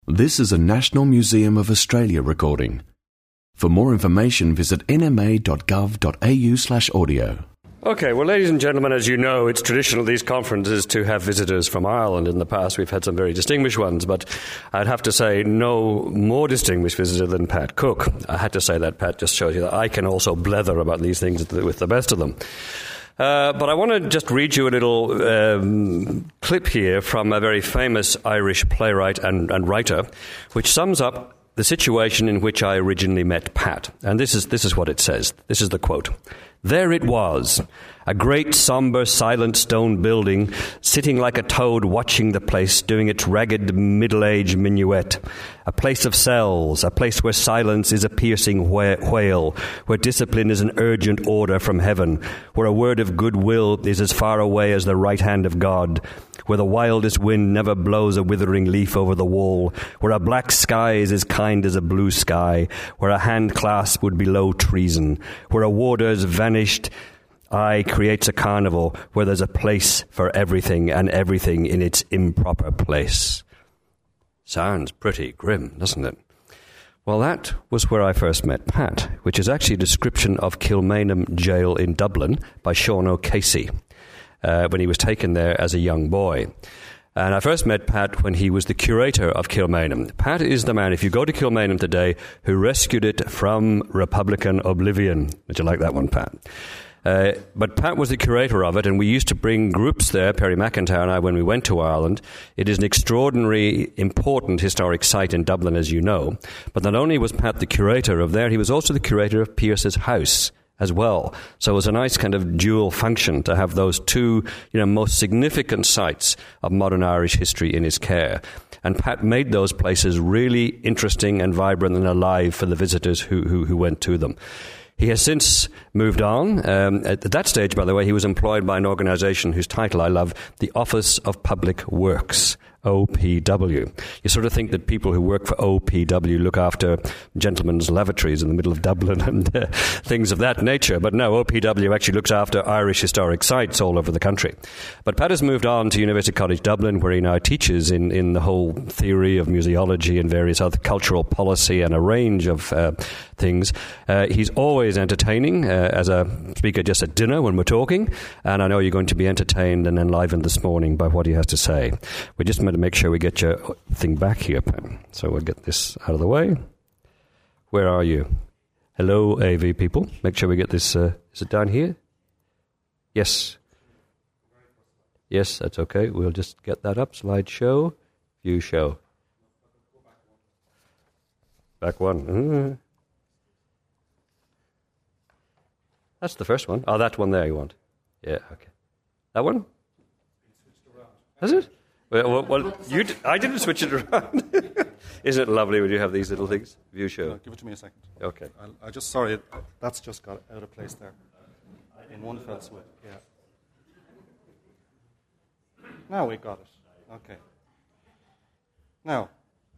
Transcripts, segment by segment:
This is a National Museum of Australia recording. For more information, visit nma.gov.au/audio. Okay, well, ladies and gentlemen, as you know, it's traditional at these conferences to have visitors from Ireland. In the past, we've had some very distinguished ones, but I'd have to say no more distinguished visitor than Pat Cook. I had to say that, Pat, just shows you that I can also blether about these things with the best of them. But I want to just read you a little clip here from a very famous Irish playwright and writer, which sums up the situation in which I originally met Pat. And this is what it says. This is the quote. "There it was, a great, sombre, silent stone building, sitting like a toad watching the place, doing its ragged middle-age minuet. A place of cells, a place where silence is a piercing wail, where discipline is an urgent order from heaven, where a word of goodwill is as far away as the right hand of God, where the wildest wind never blows a withering leaf over the wall, where a black sky is as kind as a blue sky, where a hand clasp would be low treason, where a warder's vanished eye creates a carnival, where there's a place for everything and everything in its improper place." Sounds pretty grim, doesn't it? Well, that was where I first met Pat, which is actually a description of Kilmainham Jail in Dublin by Sean O'Casey, when he was taken there as a young boy. And I first met Pat when he was the curator of Kilmainham. Pat is the man, if you go to Kilmainham today, who rescued it from Republican oblivion. Did you like that one, Pat? But Pat was the curator of it, and we used to bring groups there, Perry McIntyre and I, when we went to Ireland. It is an extraordinary, important historic site in Dublin, as you know. But not only was Pat the curator of there, he was also the curator of Pearse's house as well. So it was a nice kind of dual function to have those two, most significant sites of modern Irish history in his care. And Pat made those places really interesting and vibrant and alive for the visitors who went to them. He has since moved on. At that stage, by the way, he was employed by an organisation whose title I love, the Office of Public Works, OPW. You sort of think that people who work for OPW look after gentlemen's lavatories in the middle of Dublin and things of that nature. But no, OPW actually looks after Irish historic sites all over the country. But Pat has moved on to University College Dublin, where he now teaches in the whole theory of museology and various other cultural policy and a range of things. He's always entertaining as a speaker just at dinner when we're talking. And I know you're going to be entertained and enlivened this morning by what he has to say. We just to make sure we get your thing back here, Pat. So we'll get this out of the way. Where are you? Hello, AV people. Make sure we get this. Is it down here? Yes. Yes, that's okay. We'll just get that up. Slideshow. View show. Back one. That's the first one. Oh, that one there you want. Yeah, okay. That one? Has it? Well, I didn't switch it around. Isn't it lovely when you have these little things? View show. Give it to me a second. Okay. Sorry, that's just got out of place there. In one fell swoop, yeah. Now we got it. Okay. Now,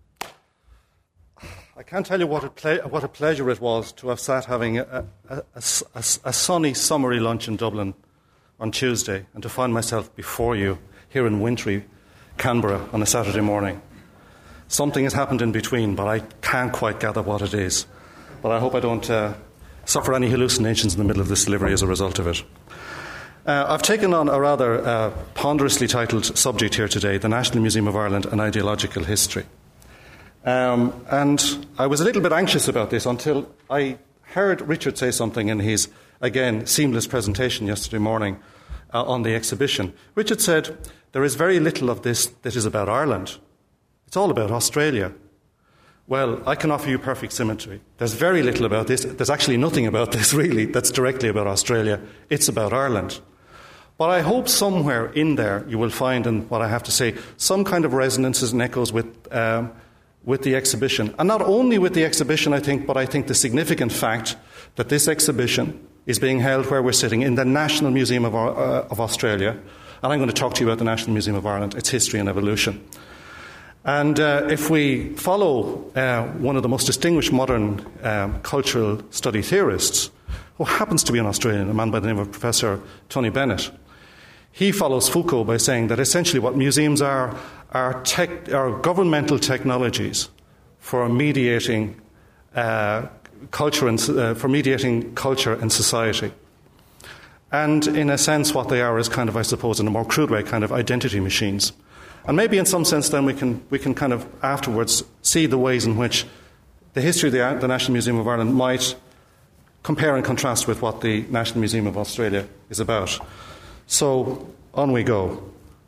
I can't tell you what a pleasure it was to have sat having a sunny, summery lunch in Dublin on Tuesday and to find myself before you here in wintry Canberra on a Saturday morning. Something has happened in between, but I can't quite gather what it is. But I hope I don't suffer any hallucinations in the middle of this delivery as a result of it. I've taken on a rather ponderously titled subject here today, the National Museum of Ireland, An Ideological History. And I was a little bit anxious about this until I heard Richard say something in his, again, seamless presentation yesterday morning on the exhibition. Richard said, there is very little of this that is about Ireland. It's all about Australia. Well, I can offer you perfect symmetry. There's very little about this. There's actually nothing about this, really, that's directly about Australia. It's about Ireland. But I hope somewhere in there you will find, in what I have to say, some kind of resonances and echoes with the exhibition. And not only with the exhibition, I think, but I think the significant fact that this exhibition is being held where we're sitting in the National Museum of Australia. And I'm going to talk to you about the National Museum of Ireland, its history and evolution. And if we follow one of the most distinguished modern cultural study theorists, who happens to be an Australian, a man by the name of Professor Tony Bennett, He follows Foucault by saying that essentially what museums are governmental technologies for mediating culture and society. And in a sense, what they are is kind of, I suppose, in a more crude way, kind of identity machines. And maybe in some sense, then we can kind of afterwards see the ways in which the history of the National Museum of Ireland might compare and contrast with what the National Museum of Australia is about. So on we go.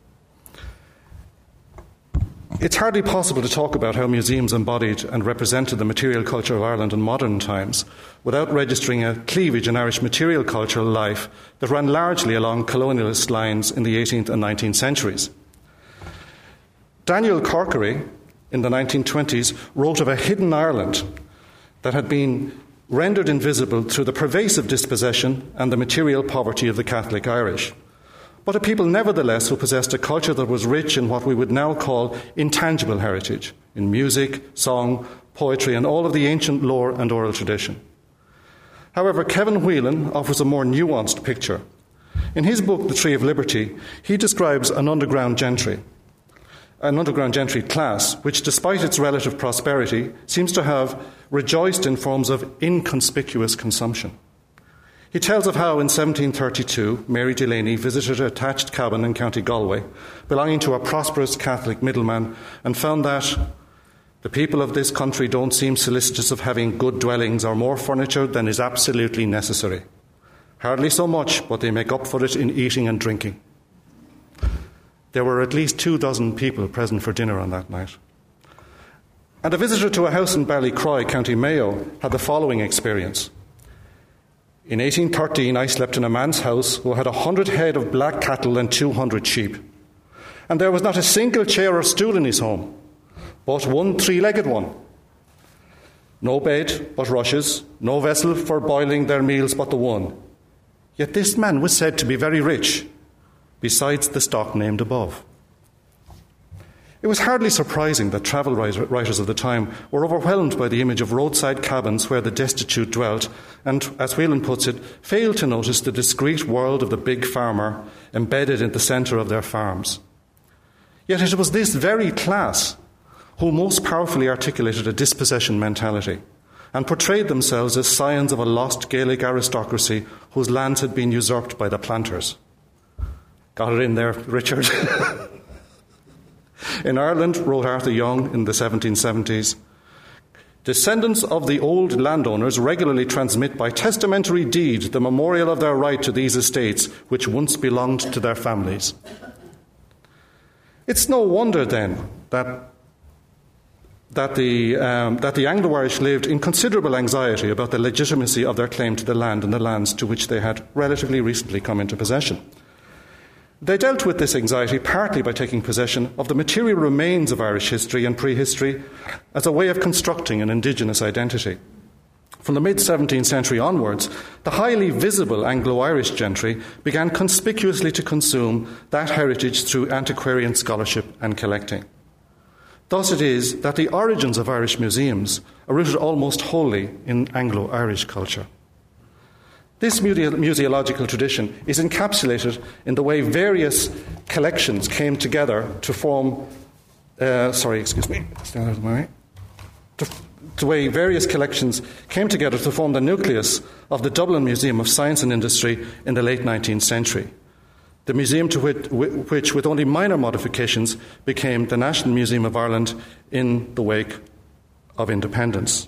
It's hardly possible to talk about how museums embodied and represented the material culture of Ireland in modern times without registering a cleavage in Irish material cultural life that ran largely along colonialist lines in the 18th and 19th centuries. Daniel Corkery, in the 1920s, wrote of a hidden Ireland that had been rendered invisible through the pervasive dispossession and the material poverty of the Catholic Irish, but a people nevertheless who possessed a culture that was rich in what we would now call intangible heritage, in music, song, poetry, and all of the ancient lore and oral tradition. However, Kevin Whelan offers a more nuanced picture. In his book, The Tree of Liberty, he describes an underground gentry class, which, despite its relative prosperity, seems to have rejoiced in forms of inconspicuous consumption. He tells of how in 1732 Mary Delaney visited a thatched cabin in County Galway belonging to a prosperous Catholic middleman and found that the people of this country don't seem solicitous of having good dwellings or more furniture than is absolutely necessary. Hardly so much, but they make up for it in eating and drinking. There were at least 24 people present for dinner on that night. And a visitor to a house in Ballycroy, County Mayo, had the following experience. In 1813, I slept in a man's house who had 100 head of black cattle and 200 sheep. And there was not a single chair or stool in his home, but one three-legged one. No bed but rushes, no vessel for boiling their meals but the one. Yet this man was said to be very rich, besides the stock named above. It was hardly surprising that travel writers of the time were overwhelmed by the image of roadside cabins where the destitute dwelt and, as Whelan puts it, failed to notice the discreet world of the big farmer embedded in the centre of their farms. Yet it was this very class who most powerfully articulated a dispossession mentality and portrayed themselves as scions of a lost Gaelic aristocracy whose lands had been usurped by the planters. Got it in there, Richard? In Ireland, wrote Arthur Young in the 1770s, descendants of the old landowners regularly transmit by testamentary deed the memorial of their right to these estates which once belonged to their families. It's no wonder then that the Anglo-Irish lived in considerable anxiety about the legitimacy of their claim to the land and the lands to which they had relatively recently come into possession. They dealt with this anxiety partly by taking possession of the material remains of Irish history and prehistory as a way of constructing an indigenous identity. From the mid-17th century onwards, the highly visible Anglo-Irish gentry began conspicuously to consume that heritage through antiquarian scholarship and collecting. Thus it is that the origins of Irish museums are rooted almost wholly in Anglo-Irish culture. This museological tradition is encapsulated in the way various collections came together to form. The way various collections came together to form the nucleus of the Dublin Museum of Science and Industry in the late 19th century. The museum to which, with only minor modifications, became the National Museum of Ireland in the wake of independence.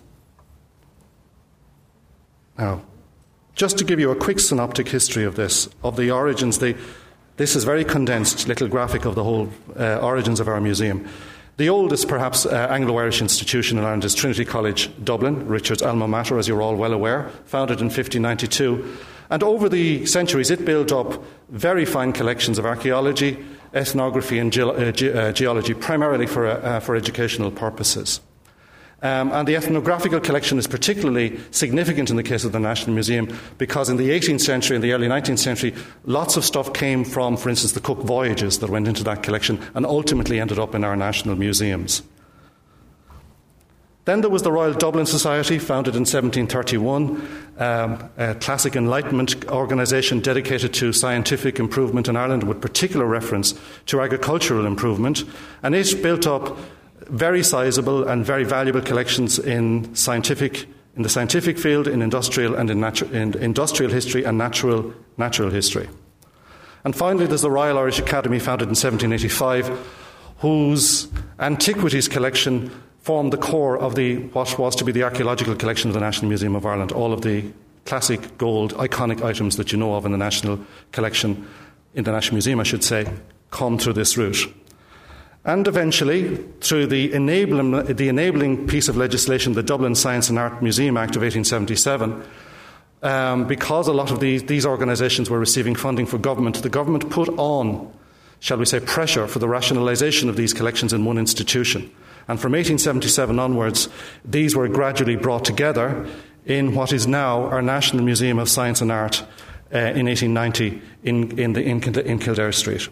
Now, just to give you a quick synoptic history of this, of the origins, this is a very condensed little graphic of the whole origins of our museum. The oldest, perhaps, Anglo-Irish institution in Ireland is Trinity College, Dublin, Richard's alma mater, as you're all well aware, founded in 1592. And over the centuries, it built up very fine collections of archaeology, ethnography, and geology, primarily for educational purposes. And the ethnographical collection is particularly significant in the case of the National Museum because in the 18th century and the early 19th century, lots of stuff came from, for instance, the Cook voyages that went into that collection and ultimately ended up in our national museums. Then there was the Royal Dublin Society, founded in 1731, a classic Enlightenment organisation dedicated to scientific improvement in Ireland, with particular reference to agricultural improvement. And it built up very sizable and very valuable collections in the scientific field, in industrial and in industrial history and natural history. And finally, there's the Royal Irish Academy, founded in 1785, whose antiquities collection formed the core of what was to be the archaeological collection of the National Museum of Ireland. All of the classic gold, iconic items that you know of in the National Collection, in the National Museum, I should say, come through this route. And eventually, through the enabling piece of legislation, the Dublin Science and Art Museum Act of 1877, because a lot of these organisations were receiving funding from government, the government put on, shall we say, pressure for the rationalisation of these collections in one institution. And from 1877 onwards, these were gradually brought together in what is now our National Museum of Science and Art in 1890 in Kildare Street.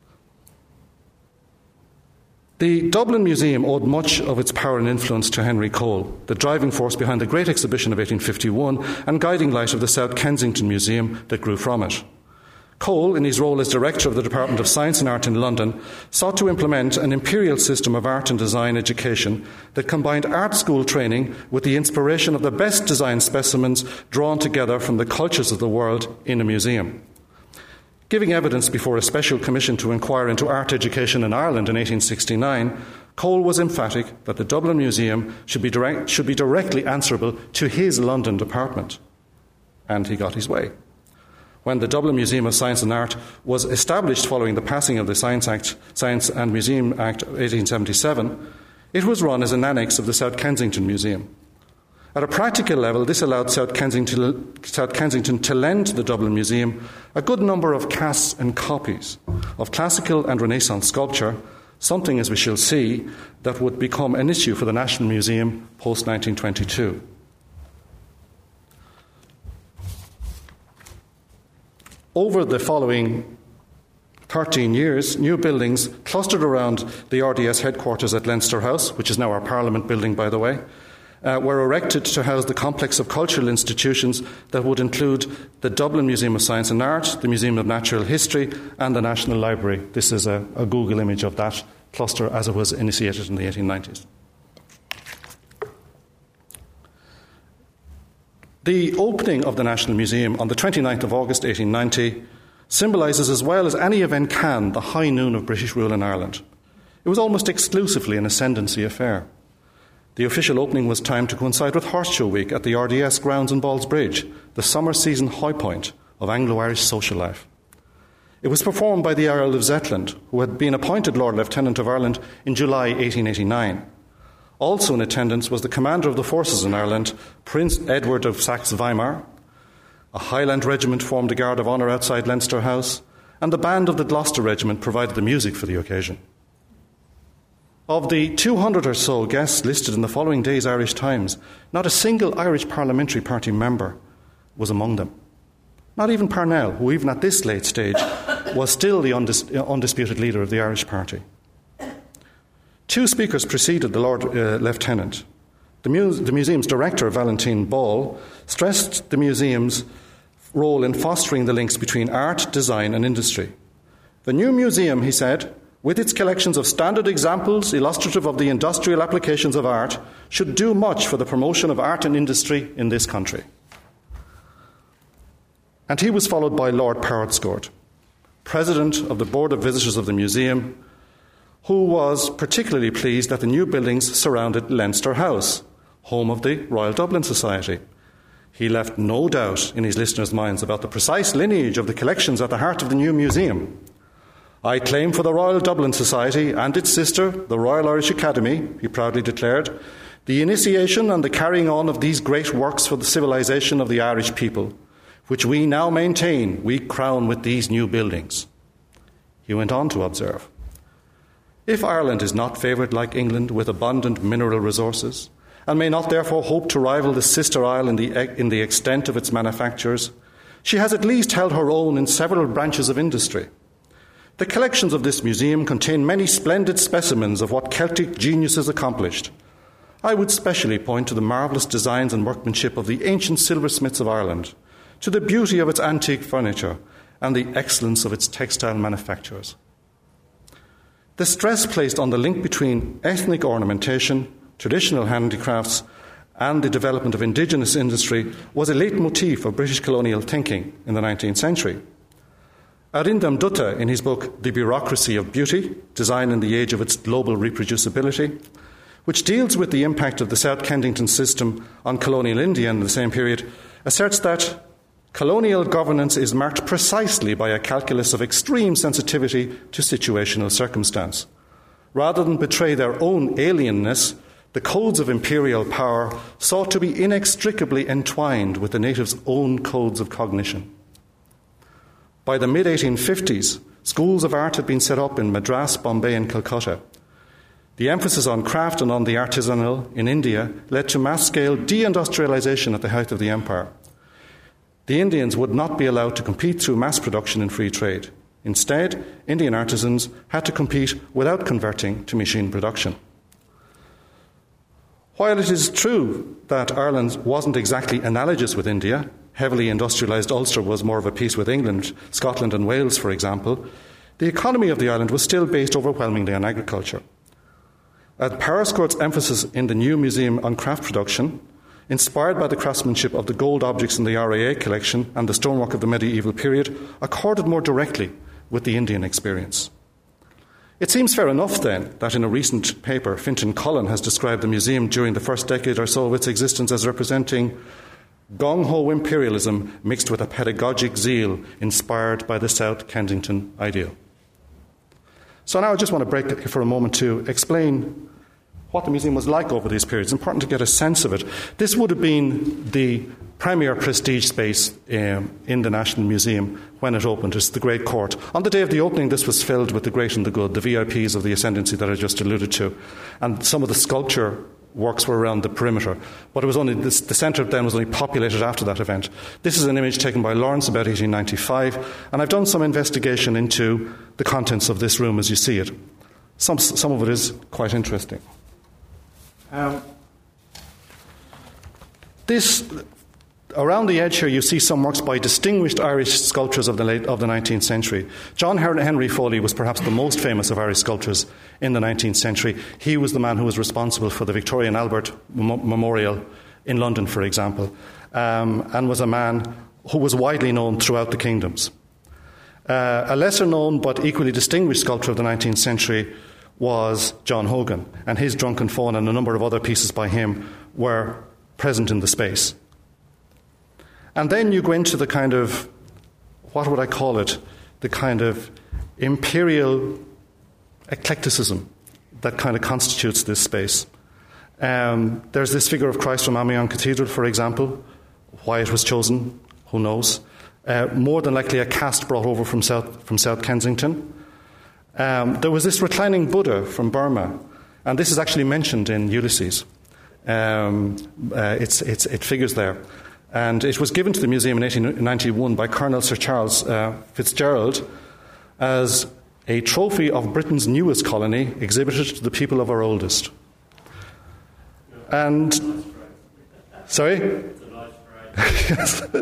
The Dublin Museum owed much of its power and influence to Henry Cole, the driving force behind the Great Exhibition of 1851 and guiding light of the South Kensington Museum that grew from it. Cole, in his role as director of the Department of Science and Art in London, sought to implement an imperial system of art and design education that combined art school training with the inspiration of the best design specimens drawn together from the cultures of the world in a museum. Giving evidence before a special commission to inquire into art education in Ireland in 1869, Cole was emphatic that the Dublin Museum should be directly answerable to his London department. And he got his way. When the Dublin Museum of Science and Art was established following the passing of the Science and Museum Act of 1877, it was run as an annex of the South Kensington Museum. At a practical level, this allowed South Kensington to lend to the Dublin Museum a good number of casts and copies of classical and Renaissance sculpture, something, as we shall see, that would become an issue for the National Museum post-1922. Over the following 13 years, new buildings clustered around the RDS headquarters at Leinster House, which is now our Parliament building, by the way, were erected to house the complex of cultural institutions that would include the Dublin Museum of Science and Art, the Museum of Natural History, and the National Library. This is a Google image of that cluster as it was initiated in the 1890s. The opening of the National Museum on the 29th of August 1890 symbolises, as well as any event can, the high noon of British rule in Ireland. It was almost exclusively an ascendancy affair. The official opening was timed to coincide with Horseshoe Week at the RDS grounds in Ballsbridge, the summer season high point of Anglo-Irish social life. It was performed by the Earl of Zetland, who had been appointed Lord Lieutenant of Ireland in July 1889. Also in attendance was the commander of the forces in Ireland, Prince Edward of Saxe-Weimar. A Highland regiment formed a guard of honour outside Leinster House, and the band of the Gloucester Regiment provided the music for the occasion. Of the 200 or so guests listed in the following day's Irish Times, not a single Irish Parliamentary Party member was among them. Not even Parnell, who even at this late stage was still the undisputed leader of the Irish Party. Two speakers preceded the Lord Lieutenant. The museum's director, Valentine Ball, stressed the museum's role in fostering the links between art, design and industry. The new museum, he said, with its collections of standard examples illustrative of the industrial applications of art, should do much for the promotion of art and industry in this country. And he was followed by Lord Powardscourt, President of the Board of Visitors of the Museum, who was particularly pleased that the new buildings surrounded Leinster House, home of the Royal Dublin Society. He left no doubt in his listeners' minds about the precise lineage of the collections at the heart of the new museum. I claim for the Royal Dublin Society and its sister, the Royal Irish Academy, he proudly declared, the initiation and the carrying on of these great works for the civilization of the Irish people, which we now maintain, we crown with these new buildings. He went on to observe, if Ireland is not favoured like England with abundant mineral resources, and may not therefore hope to rival the sister isle in the extent of its manufactures, she has at least held her own in several branches of industry. The collections of this museum contain many splendid specimens of what Celtic geniuses accomplished. I would specially point to the marvellous designs and workmanship of the ancient silversmiths of Ireland, to the beauty of its antique furniture, and the excellence of its textile manufacturers. The stress placed on the link between ethnic ornamentation, traditional handicrafts, and the development of indigenous industry was a leitmotif of British colonial thinking in the 19th century. Arindam Dutta, in his book The Bureaucracy of Beauty, Design in the Age of its Global Reproducibility, which deals with the impact of the South Kensington system on colonial India in the same period, asserts that colonial governance is marked precisely by a calculus of extreme sensitivity to situational circumstance. Rather than betray their own alienness, the codes of imperial power sought to be inextricably entwined with the natives' own codes of cognition. By the mid-1850s, schools of art had been set up in Madras, Bombay and Calcutta. The emphasis on craft and on the artisanal in India led to mass-scale deindustrialization at the height of the empire. The Indians would not be allowed to compete through mass production and free trade. Instead, Indian artisans had to compete without converting to machine production. While it is true that Ireland wasn't exactly analogous with India, heavily industrialised Ulster was more of a piece with England, Scotland and Wales, for example, the economy of the island was still based overwhelmingly on agriculture. At Powerscourt's emphasis in the new museum on craft production, inspired by the craftsmanship of the gold objects in the RAA collection and the stonework of the medieval period, accorded more directly with the Indian experience. It seems fair enough, then, that in a recent paper, Fintan Cullen has described the museum during the first decade or so of its existence as representing gung-ho imperialism mixed with a pedagogic zeal inspired by the South Kensington ideal. So now I just want to break for a moment to explain what the museum was like over these periods. It's important to get a sense of it. This would have been the premier prestige space in the National Museum when it opened. It's the Great Court. On the day of the opening, this was filled with the great and the good, the VIPs of the Ascendancy that I just alluded to. And some of the sculpture works were around the perimeter. But it was only the centre then was only populated after that event. This is an image taken by Lawrence about 1895. And I've done some investigation into the contents of this room as you see it. Some of it is quite interesting. Around the edge here, you see some works by distinguished Irish sculptors of the 19th century. John Henry Foley was perhaps the most famous of Irish sculptors in the 19th century. He was the man who was responsible for the Victoria and Albert Memorial in London, for example, and was a man who was widely known throughout the kingdoms. A lesser-known but equally distinguished sculptor of the 19th century was John Hogan, and his Drunken Faun and a number of other pieces by him were present in the space. And then you go into the kind of, what would I call it, the kind of imperial eclecticism that kind of constitutes this space. There's this figure of Christ from Amiens Cathedral, for example. Why it was chosen, who knows. More than likely a cast brought over from South Kensington. There was this reclining Buddha from Burma, and this is actually mentioned in Ulysses. It figures there. And it was given to the museum in 1891 by Colonel Sir Charles Fitzgerald as a trophy of Britain's newest colony, exhibited to the people of our oldest. And, sorry? It's a nice prize. Yes.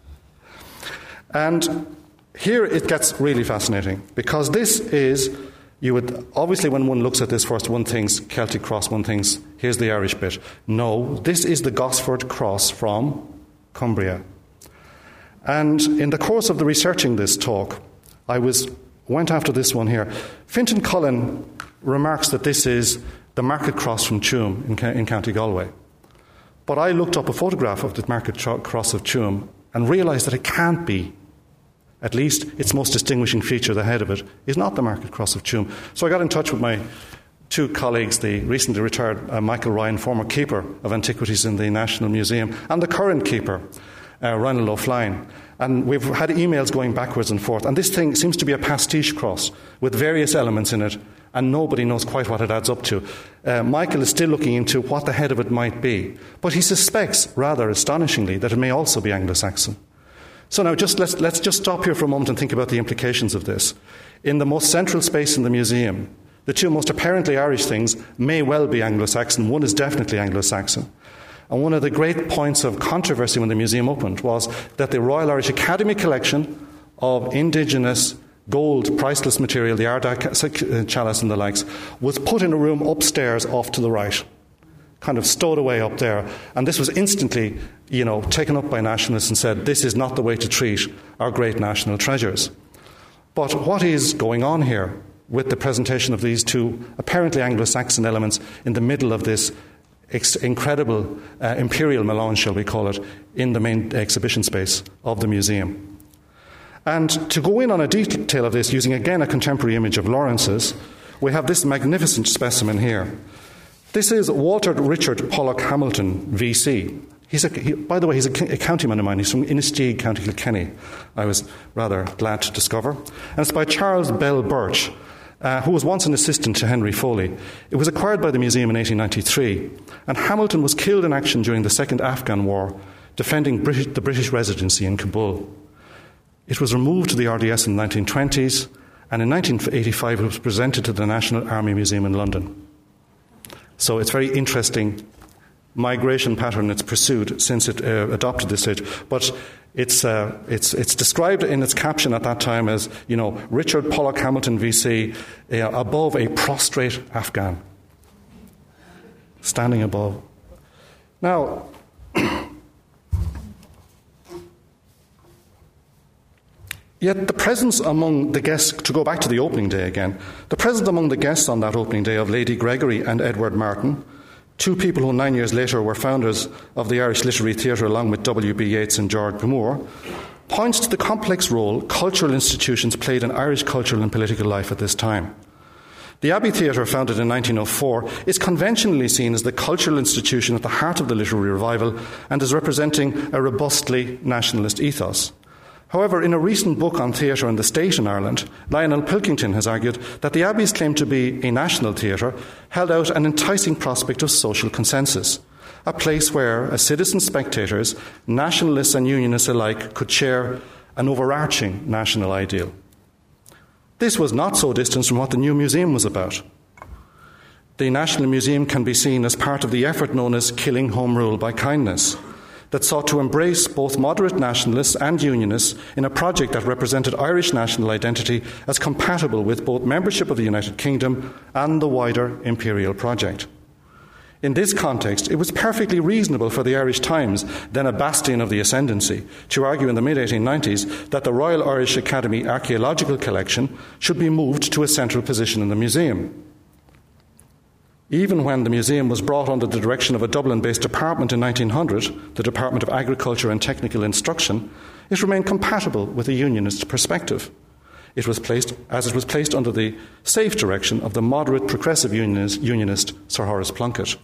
And here it gets really fascinating, because this is, you would, obviously when one looks at this first, one thinks Celtic cross, one thinks, here's the Irish bit. No, this is the Gosford cross from Cumbria. And in the course of the researching this talk, I went after this one here. Fintan Cullen remarks that this is the Market Cross from Tuam in County Galway. But I looked up a photograph of the Market Cross of Tuam and realised that it can't be. At least its most distinguishing feature, the head of it, is not the Market Cross of Tuam. So I got in touch with my two colleagues, the recently retired Michael Ryan, former keeper of antiquities in the National Museum, and the current keeper, Ronald O'Flynn. And we've had emails going backwards and forth. And this thing seems to be a pastiche cross with various elements in it, and nobody knows quite what it adds up to. Michael is still looking into what the head of it might be, but he suspects, rather astonishingly, that it may also be Anglo-Saxon. So now let's just stop here for a moment and think about the implications of this. In the most central space in the museum, The two most apparently Irish things may well be Anglo-Saxon. One is definitely Anglo-Saxon. And one of the great points of controversy when the museum opened was that the Royal Irish Academy collection of indigenous gold, priceless material, the Ardagh chalice and the likes, was put in a room upstairs off to the right, kind of stowed away up there. And this was instantly, taken up by nationalists and said, this is not the way to treat our great national treasures. But what is going on here with the presentation of these two apparently Anglo-Saxon elements in the middle of this incredible imperial melange, shall we call it, in the main exhibition space of the museum? And to go in on a detail of this, using again a contemporary image of Lawrence's, we have this magnificent specimen here. This is Walter Richard Pollock Hamilton, VC. By the way, he's a countyman of mine. He's from Innisteag, County Kilkenny. I was rather glad to discover. And it's by Charles Bell Birch, who was once an assistant to Henry Foley. It was acquired by the museum in 1893, and Hamilton was killed in action during the Second Afghan War, defending the British residency in Kabul. It was removed to the RDS in the 1920s, and in 1985 it was presented to the National Army Museum in London. So it's very interesting migration pattern it's pursued since it adopted this stage. But it's described in its caption at that time as, Richard Pollock Hamilton VC, above a prostrate Afghan. Standing above. Now, yet the presence among the guests, to go back to the opening day again, the presence among the guests on that opening day of Lady Gregory and Edward Martin, two people who 9 years later were founders of the Irish Literary Theatre along with W.B. Yeats and George Moore, points to the complex role cultural institutions played in Irish cultural and political life at this time. The Abbey Theatre, founded in 1904, is conventionally seen as the cultural institution at the heart of the literary revival and as representing a robustly nationalist ethos. However, in a recent book on theatre and the state in Ireland, Lionel Pilkington has argued that the Abbey's claim to be a national theatre held out an enticing prospect of social consensus, a place where, as citizen spectators, nationalists and unionists alike could share an overarching national ideal. This was not so distant from what the new museum was about. The National Museum can be seen as part of the effort known as Killing Home Rule by Kindness, that sought to embrace both moderate nationalists and unionists in a project that represented Irish national identity as compatible with both membership of the United Kingdom and the wider imperial project. In this context, it was perfectly reasonable for the Irish Times, then a bastion of the ascendancy, to argue in the mid-1890s that the Royal Irish Academy archaeological collection should be moved to a central position in the museum. Even when the museum was brought under the direction of a Dublin-based department in 1900, the Department of Agriculture and Technical Instruction, it remained compatible with a unionist perspective. It was placed under the safe direction of the moderate progressive unionist Sir Horace Plunkett.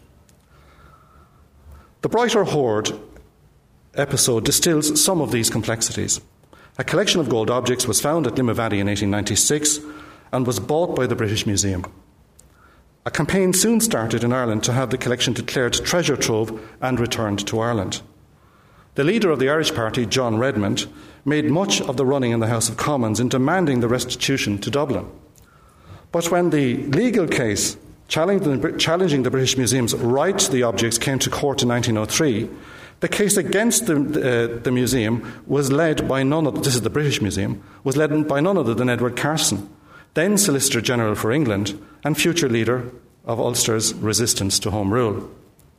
The Brighter Hoard episode distills some of these complexities. A collection of gold objects was found at Limavady in 1896 and was bought by the British Museum. A campaign soon started in Ireland to have the collection declared treasure trove and returned to Ireland. The leader of the Irish Party, John Redmond, made much of the running in the House of Commons in demanding the restitution to Dublin. But when the legal case challenging the British Museum's right to the objects came to court in 1903, the case against the museum was led by none other, this is the British Museum, was led by none other than Edward Carson, then Solicitor General for England and future leader of Ulster's resistance to Home Rule.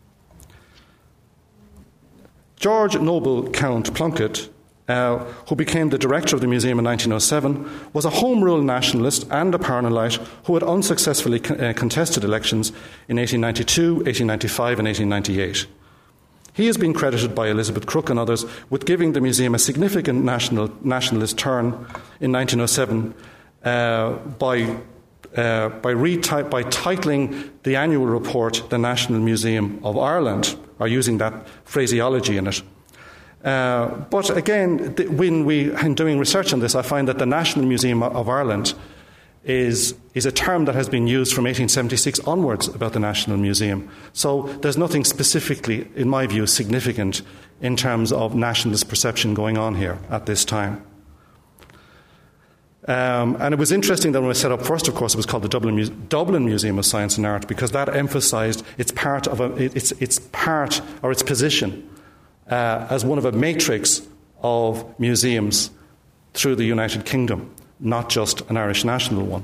George Noble Count Plunkett, who became the director of the museum in 1907, was a Home Rule nationalist and a Parnellite who had unsuccessfully contested elections in 1892, 1895 and 1898. He has been credited by Elizabeth Crooke and others with giving the museum a significant nationalist turn in 1907 by titling the annual report the National Museum of Ireland, or using that phraseology in it. But again, in doing research on this, I find that the National Museum of Ireland is a term that has been used from 1876 onwards about the National Museum. So there's nothing specifically, in my view, significant in terms of nationalist perception going on here at this time. And it was interesting that when it was set up first, of course, it was called the Dublin Museum of Science and Art, because that emphasised its position as one of a matrix of museums through the United Kingdom, not just an Irish national one.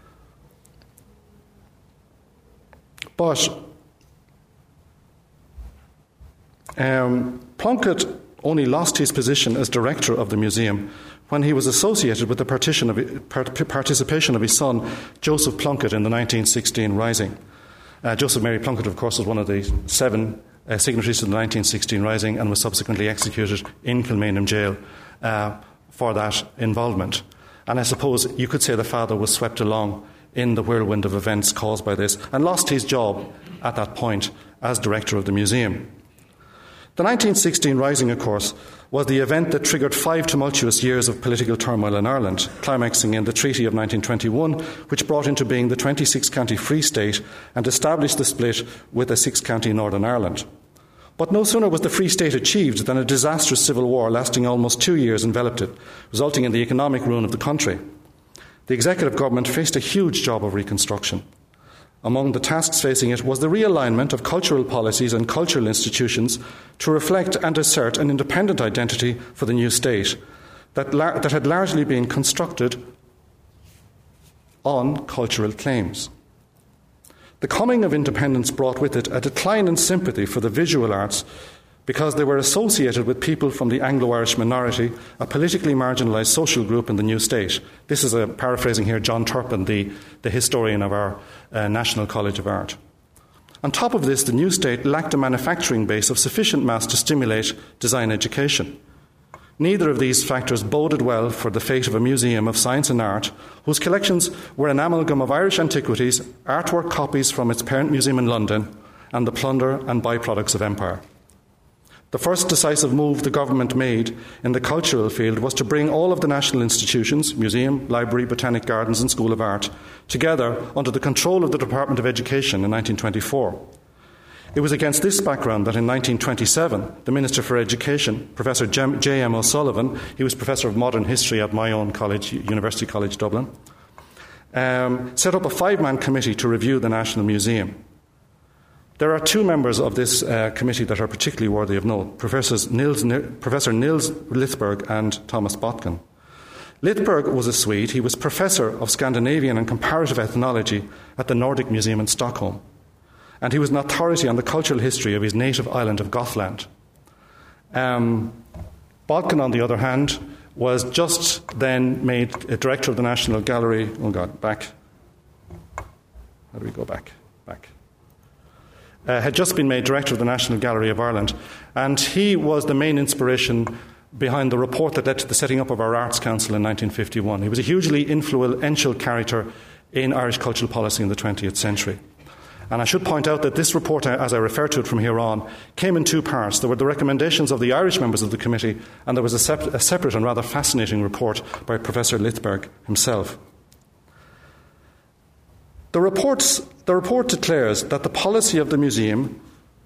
But Plunkett only lost his position as director of the museum when he was associated with the participation of his son, Joseph Plunkett, in the 1916 Rising. Joseph Mary Plunkett, of course, was one of the 7 signatories to the 1916 Rising and was subsequently executed in Kilmainham Jail for that involvement. And I suppose you could say the father was swept along in the whirlwind of events caused by this and lost his job at that point as director of the museum. The 1916 Rising, of course, was the event that triggered 5 tumultuous years of political turmoil in Ireland, climaxing in the Treaty of 1921, which brought into being the 26-county Free State and established the split with a 6-county Northern Ireland. But no sooner was the Free State achieved than a disastrous civil war lasting almost 2 years enveloped it, resulting in the economic ruin of the country. The executive government faced a huge job of reconstruction. Among the tasks facing it was the realignment of cultural policies and cultural institutions to reflect and assert an independent identity for the new state that had largely been constructed on cultural claims. The coming of independence brought with it a decline in sympathy for the visual arts because they were associated with people from the Anglo-Irish minority, a politically marginalised social group in the new state. This is paraphrasing here John Turpin, the historian of our National College of Art. On top of this, the new state lacked a manufacturing base of sufficient mass to stimulate design education. Neither of these factors boded well for the fate of a museum of science and art, whose collections were an amalgam of Irish antiquities, artwork copies from its parent museum in London, and the plunder and byproducts of empire. The first decisive move the government made in the cultural field was to bring all of the national institutions, museum, library, botanic gardens and School of Art, together under the control of the Department of Education in 1924. It was against this background that in 1927, the Minister for Education, Professor J.M. O'Sullivan, he was Professor of Modern History at my own college, University College Dublin, set up a 5-man committee to review the National Museum. There are 2 members of this committee that are particularly worthy of note, Professor Nils Lithberg and Thomas Botkin. Lithberg was a Swede. He was Professor of Scandinavian and Comparative Ethnology at the Nordic Museum in Stockholm. And he was an authority on the cultural history of his native island of Gothland. Botkin, on the other hand, was just then made a director of the National Gallery. Oh, God, back. How do we go back? Back. Had just been made director of the National Gallery of Ireland, and he was the main inspiration behind the report that led to the setting up of our Arts Council in 1951. He was a hugely influential character in Irish cultural policy in the 20th century. And I should point out that this report, as I refer to it from here on, came in 2 parts. There were the recommendations of the Irish members of the committee, and there was a separate and rather fascinating report by Professor Lithberg himself. The report declares that the policy of the museum,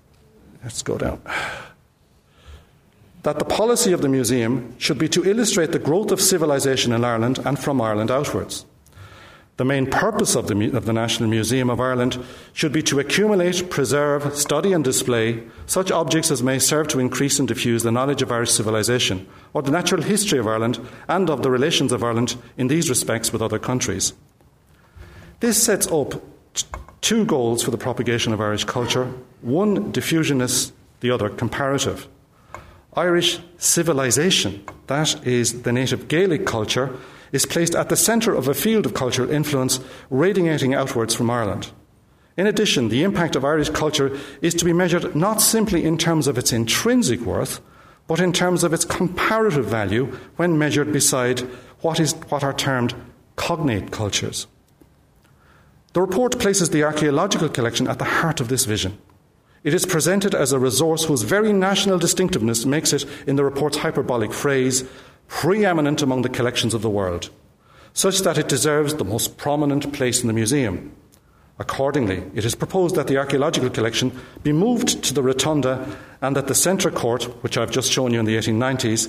that the policy of the museum should be to illustrate the growth of civilization in Ireland and from Ireland outwards. The main purpose of the National Museum of Ireland should be to accumulate, preserve, study and display such objects as may serve to increase and diffuse the knowledge of Irish civilization or the natural history of Ireland and of the relations of Ireland in these respects with other countries. This sets up 2 goals for the propagation of Irish culture, one diffusionist, the other comparative. Irish civilization, that is the native Gaelic culture, is placed at the centre of a field of cultural influence radiating outwards from Ireland. In addition, the impact of Irish culture is to be measured not simply in terms of its intrinsic worth, but in terms of its comparative value when measured beside what are termed cognate cultures. The report places the archaeological collection at the heart of this vision. It is presented as a resource whose very national distinctiveness makes it, in the report's hyperbolic phrase, preeminent among the collections of the world, such that it deserves the most prominent place in the museum. Accordingly, it is proposed that the archaeological collection be moved to the rotunda and that the centre court, which I've just shown you in the 1890s,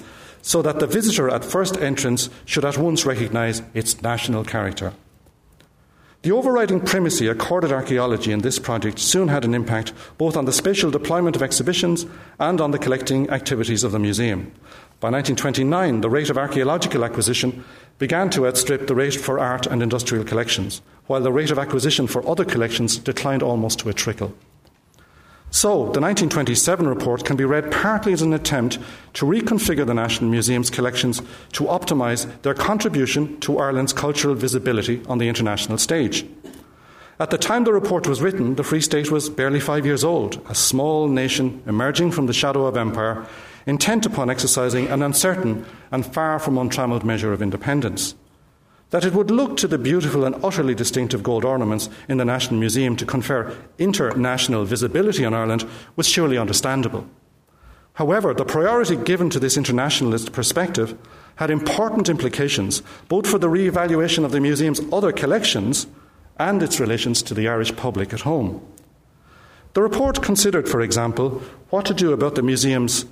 so that the visitor at first entrance should at once recognise its national character. The overriding primacy accorded archaeology in this project soon had an impact both on the spatial deployment of exhibitions and on the collecting activities of the museum. By 1929, the rate of archaeological acquisition began to outstrip the rate for art and industrial collections, while the rate of acquisition for other collections declined almost to a trickle. So, the 1927 report can be read partly as an attempt to reconfigure the National Museum's collections to optimise their contribution to Ireland's cultural visibility on the international stage. At the time the report was written, the Free State was barely 5 years old, a small nation emerging from the shadow of empire, intent upon exercising an uncertain and far from untrammelled measure of independence. That it would look to the beautiful and utterly distinctive gold ornaments in the National Museum to confer international visibility on Ireland was surely understandable. However, the priority given to this internationalist perspective had important implications both for the re-evaluation of the museum's other collections and its relations to the Irish public at home. The report considered, for example, what to do about the museum's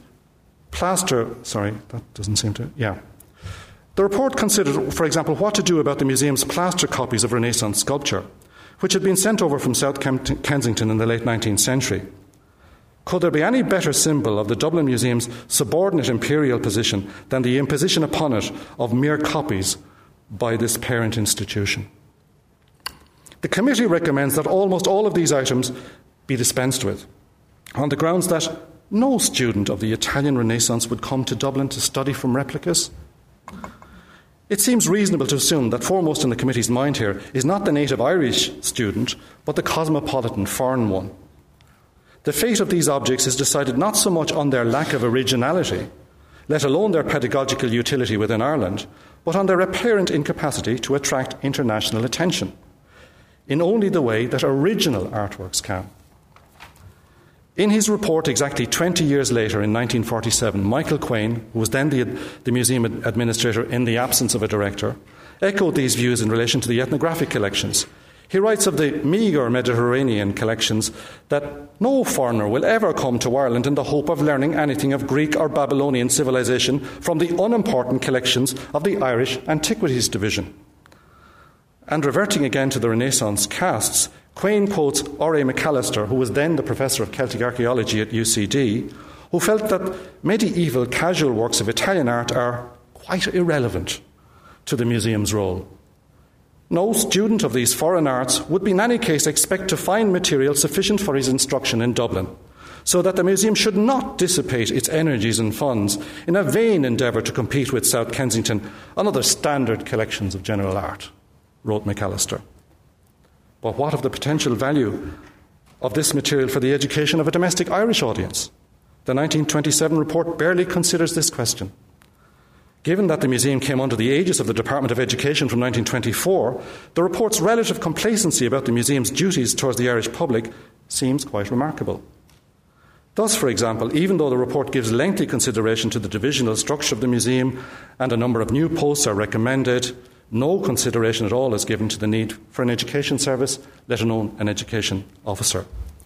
The report considered, for example, what to do about the museum's plaster copies of Renaissance sculpture, which had been sent over from South Kensington in the late 19th century. Could there be any better symbol of the Dublin Museum's subordinate imperial position than the imposition upon it of mere copies by this parent institution? The committee recommends that almost all of these items be dispensed with, on the grounds that no student of the Italian Renaissance would come to Dublin to study from replicas. It seems reasonable to assume that foremost in the committee's mind here is not the native Irish student, but the cosmopolitan foreign one. The fate of these objects is decided not so much on their lack of originality, let alone their pedagogical utility within Ireland, but on their apparent incapacity to attract international attention, in only the way that original artworks can. In his report exactly 20 years later, in 1947, Michael Quain, who was then the museum administrator in the absence of a director, echoed these views in relation to the ethnographic collections. He writes of the meagre Mediterranean collections that no foreigner will ever come to Ireland in the hope of learning anything of Greek or Babylonian civilization from the unimportant collections of the Irish Antiquities Division. And reverting again to the Renaissance casts, Quain quotes R.A. McAllister, who was then the professor of Celtic archaeology at UCD, who felt that medieval casual works of Italian art are quite irrelevant to the museum's role. No student of these foreign arts would in any case expect to find material sufficient for his instruction in Dublin, so that the museum should not dissipate its energies and funds in a vain endeavour to compete with South Kensington and other standard collections of general art, wrote McAllister. But what of the potential value of this material for the education of a domestic Irish audience? The 1927 report barely considers this question. Given that the museum came under the aegis of the Department of Education from 1924, the report's relative complacency about the museum's duties towards the Irish public seems quite remarkable. Thus, for example, even though the report gives lengthy consideration to the divisional structure of the museum and a number of new posts are recommended, no consideration at all is given to the need for an education service, let alone an education officer.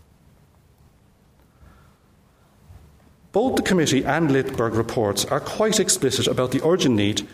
Both the committee and Littberg reports are quite explicit about the urgent need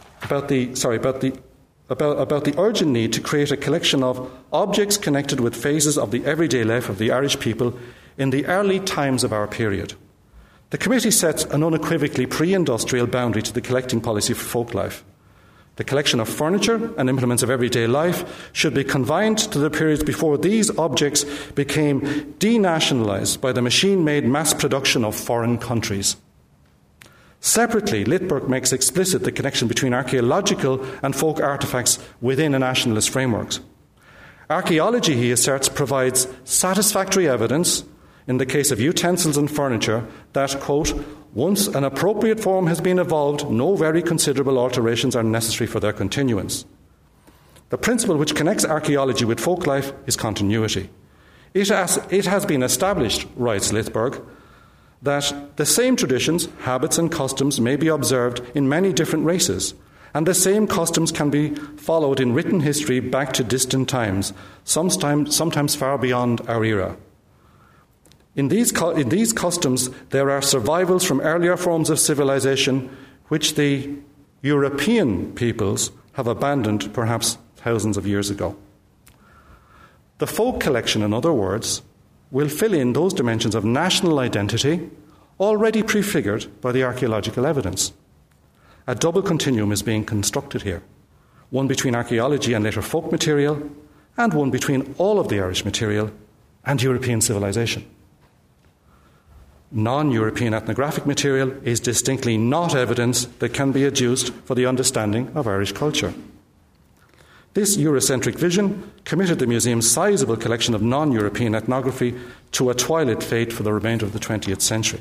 urgent need to create a collection of objects connected with phases of the everyday life of the Irish people in the early times of our period. The committee sets an unequivocally pre-industrial boundary to the collecting policy for folk life. The collection of furniture and implements of everyday life should be confined to the periods before these objects became denationalised by the machine-made mass production of foreign countries. Separately, Littberg makes explicit the connection between archaeological and folk artefacts within a nationalist framework. Archaeology, he asserts, provides satisfactory evidence, in the case of utensils and furniture, that, quote, once an appropriate form has been evolved, no very considerable alterations are necessary for their continuance. The principle which connects archaeology with folk life is continuity. It has been established, writes Littberg, that the same traditions, habits and customs may be observed in many different races, and the same customs can be followed in written history back to distant times, sometimes far beyond our era. In these customs, there are survivals from earlier forms of civilization which the European peoples have abandoned perhaps thousands of years ago. The folk collection, in other words, will fill in those dimensions of national identity already prefigured by the archaeological evidence. A double continuum is being constructed here, one between archaeology and later folk material, and one between all of the Irish material and European civilization. Non-European ethnographic material is distinctly not evidence that can be adduced for the understanding of Irish culture. This Eurocentric vision committed the museum's sizable collection of non-European ethnography to a twilight fate for the remainder of the 20th century.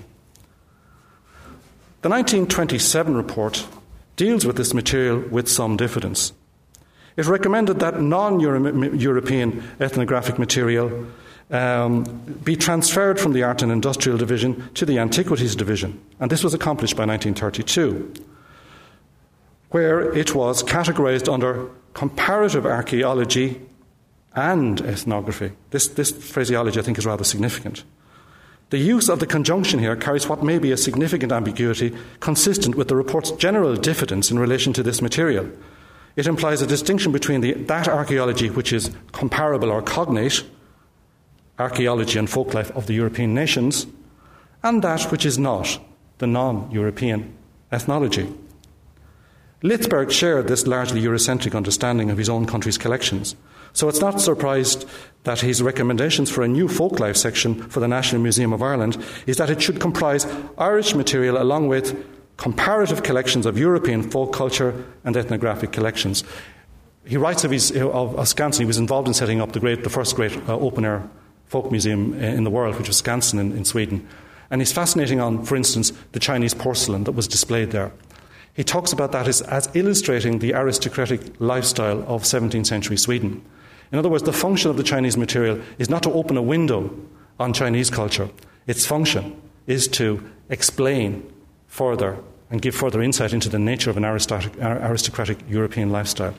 The 1927 report deals with this material with some diffidence. It recommended that non-European ethnographic material be transferred from the Art and Industrial Division to the Antiquities Division, and this was accomplished by 1932, where it was categorized under comparative archaeology and ethnography. This phraseology, I think, is rather significant. The use of the conjunction here carries what may be a significant ambiguity consistent with the report's general diffidence in relation to this material. It implies a distinction between that archaeology which is comparable or cognate, archaeology and folklife of the European nations, and that which is not, the non-European ethnology. Litzberg shared this largely Eurocentric understanding of his own country's collections, so it's not surprised that his recommendations for a new folklife section for the National Museum of Ireland is that it should comprise Irish material along with comparative collections of European folk culture and ethnographic collections. He writes of Skansen. He was involved in setting up the first great open-air folk museum in the world, which was Skansen in Sweden. And he's fascinating on, for instance, the Chinese porcelain that was displayed there. He talks about that as illustrating the aristocratic lifestyle of 17th century Sweden. In other words, the function of the Chinese material is not to open a window on Chinese culture. Its function is to explain further and give further insight into the nature of an aristocratic European lifestyle.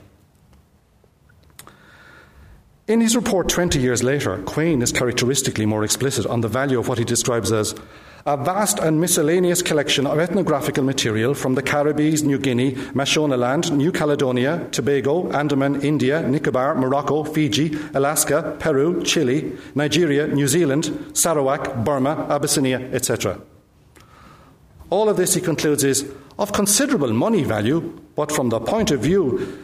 In his report 20 years later, Quain is characteristically more explicit on the value of what he describes as a vast and miscellaneous collection of ethnographical material from the Caribbees, New Guinea, Mashonaland, New Caledonia, Tobago, Andaman, India, Nicobar, Morocco, Fiji, Alaska, Peru, Chile, Nigeria, New Zealand, Sarawak, Burma, Abyssinia, etc. All of this, he concludes, is of considerable money value, but from our point of view,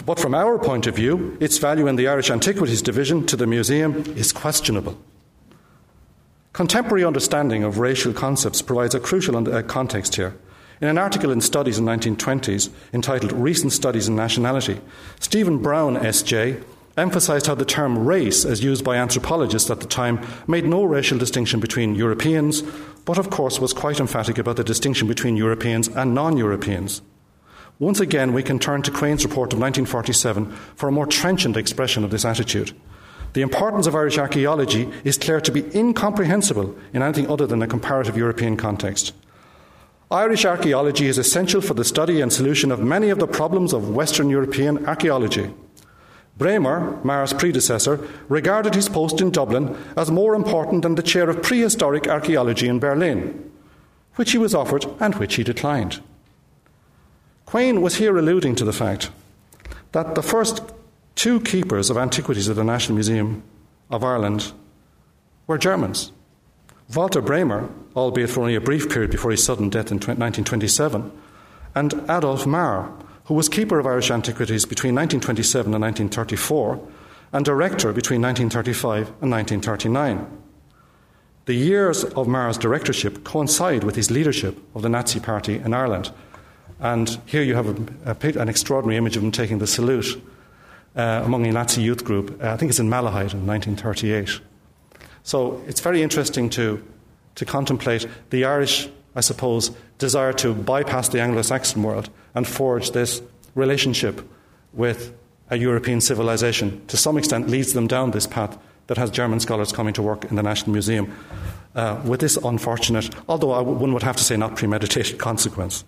its value in the Irish Antiquities Division to the museum is questionable. Contemporary understanding of racial concepts provides a crucial context here. In an article in Studies in the 1920s entitled Recent Studies in Nationality, Stephen Brown, S.J., emphasized how the term race, as used by anthropologists at the time, made no racial distinction between Europeans, but of course was quite emphatic about the distinction between Europeans and non-Europeans. Once again, we can turn to Quain's report of 1947 for a more trenchant expression of this attitude. The importance of Irish archaeology is declared to be incomprehensible in anything other than a comparative European context. Irish archaeology is essential for the study and solution of many of the problems of Western European archaeology. Bremer, Maher's predecessor, regarded his post in Dublin as more important than the chair of prehistoric archaeology in Berlin, which he was offered and which he declined. Quain was here alluding to the fact that the first two keepers of antiquities at the National Museum of Ireland were Germans. Walter Bremer, albeit for only a brief period before his sudden death in 1927, and Adolf Maher, who was keeper of Irish antiquities between 1927 and 1934, and director between 1935 and 1939. The years of Maher's directorship coincide with his leadership of the Nazi Party in Ireland. And here you have an extraordinary image of him taking the salute among a Nazi youth group. I think it's in Malahide in 1938. So it's very interesting to contemplate the Irish, I suppose, desire to bypass the Anglo-Saxon world and forge this relationship with a European civilization. To some extent leads them down this path that has German scholars coming to work in the National Museum with this unfortunate, although one would have to say not premeditated consequence.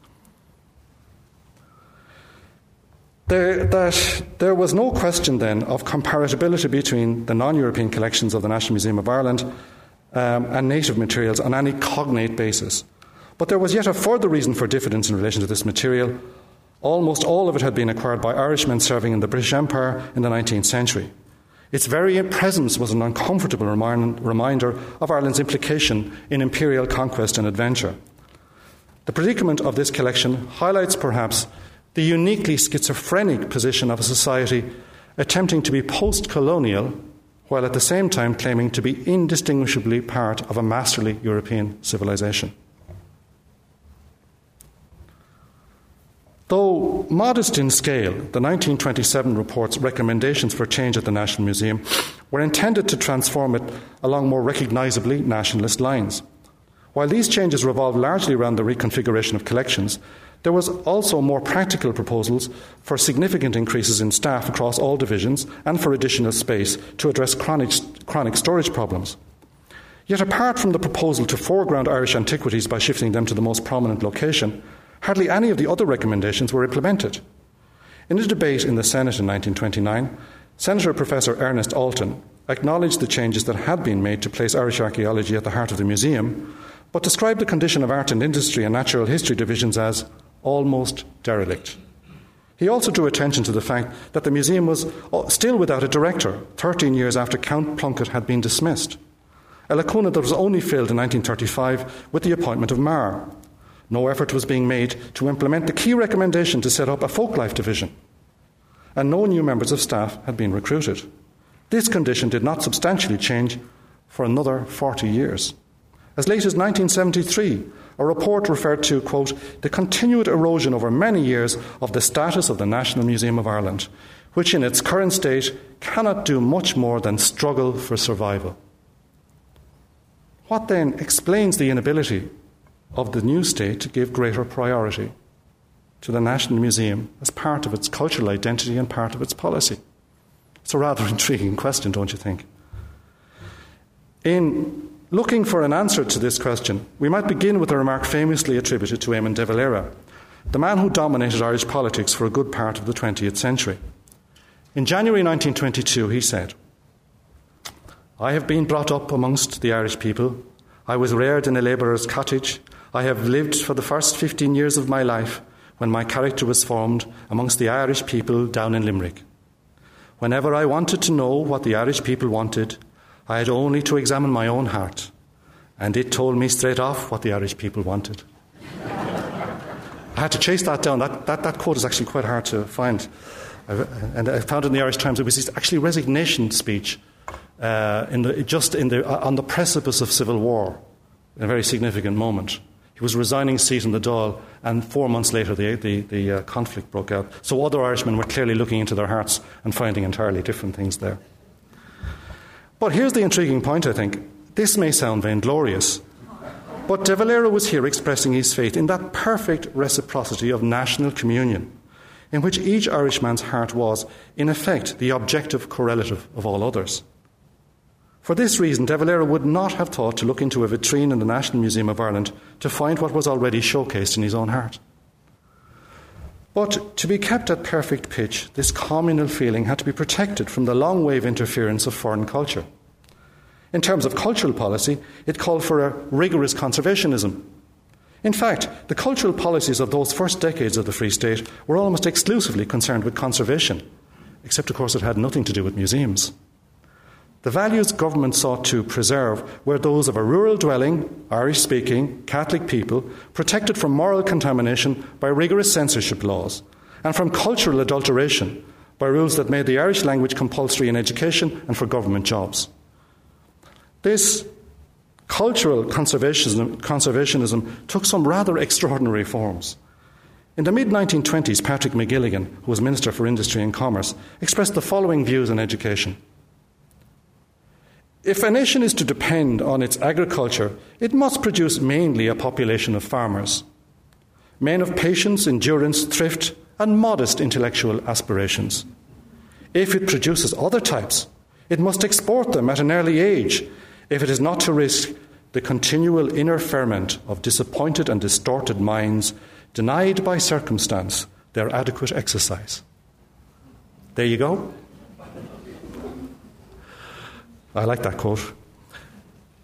There was no question then of comparability between the non-European collections of the National Museum of Ireland and native materials on any cognate basis. But there was yet a further reason for diffidence in relation to this material. Almost all of it had been acquired by Irishmen serving in the British Empire in the 19th century. Its very presence was an uncomfortable reminder of Ireland's implication in imperial conquest and adventure. The predicament of this collection highlights perhaps the uniquely schizophrenic position of a society attempting to be post-colonial while at the same time claiming to be indistinguishably part of a masterly European civilization. Though modest in scale, the 1927 report's recommendations for change at the National Museum were intended to transform it along more recognisably nationalist lines. While these changes revolved largely around the reconfiguration of collections, there was also more practical proposals for significant increases in staff across all divisions and for additional space to address chronic storage problems. Yet apart from the proposal to foreground Irish antiquities by shifting them to the most prominent location, hardly any of the other recommendations were implemented. In a debate in the Senate in 1929, Senator Professor Ernest Alton acknowledged the changes that had been made to place Irish archaeology at the heart of the museum, but described the condition of art and industry and natural history divisions as almost derelict. He also drew attention to the fact that the museum was still without a director 13 years after Count Plunkett had been dismissed, a lacuna that was only filled in 1935 with the appointment of Marr. No effort was being made to implement the key recommendation to set up a folklife division, and no new members of staff had been recruited. This condition did not substantially change for another 40 years. As late as 1973, a report referred to, quote, the continued erosion over many years of the status of the National Museum of Ireland, which in its current state cannot do much more than struggle for survival. What then explains the inability of the new state to give greater priority to the National Museum as part of its cultural identity and part of its policy? It's a rather intriguing question, don't you think? In looking for an answer to this question, we might begin with a remark famously attributed to Eamon de Valera, the man who dominated Irish politics for a good part of the 20th century. In January 1922, he said, "I have been brought up amongst the Irish people. I was reared in a labourer's cottage. I have lived for the first 15 years of my life when my character was formed amongst the Irish people down in Limerick. Whenever I wanted to know what the Irish people wanted, I had only to examine my own heart, and it told me straight off what the Irish people wanted." I had to chase that down. That quote is actually quite hard to find. And I found it in the Irish Times. It was his actually resignation speech on the precipice of civil war, in a very significant moment. He was resigning his seat in the Dáil, and 4 months later the conflict broke out. So other Irishmen were clearly looking into their hearts and finding entirely different things there. But here's the intriguing point, I think. This may sound vainglorious, but De Valera was here expressing his faith in that perfect reciprocity of national communion, in which each Irishman's heart was, in effect, the objective correlative of all others. For this reason, De Valera would not have thought to look into a vitrine in the National Museum of Ireland to find what was already showcased in his own heart. But to be kept at perfect pitch, this communal feeling had to be protected from the long-wave interference of foreign culture. In terms of cultural policy, it called for a rigorous conservationism. In fact, the cultural policies of those first decades of the Free State were almost exclusively concerned with conservation, except, of course, it had nothing to do with museums. The values government sought to preserve were those of a rural dwelling, Irish-speaking, Catholic people, protected from moral contamination by rigorous censorship laws, and from cultural adulteration by rules that made the Irish language compulsory in education and for government jobs. This cultural conservationism took some rather extraordinary forms. In the mid-1920s, Patrick McGilligan, who was Minister for Industry and Commerce, expressed the following views on education. If a nation is to depend on its agriculture, it must produce mainly a population of farmers, men of patience, endurance, thrift, and modest intellectual aspirations. If it produces other types, it must export them at an early age, if it is not to risk the continual inner ferment of disappointed and distorted minds, denied by circumstance their adequate exercise. There you go. I like that quote.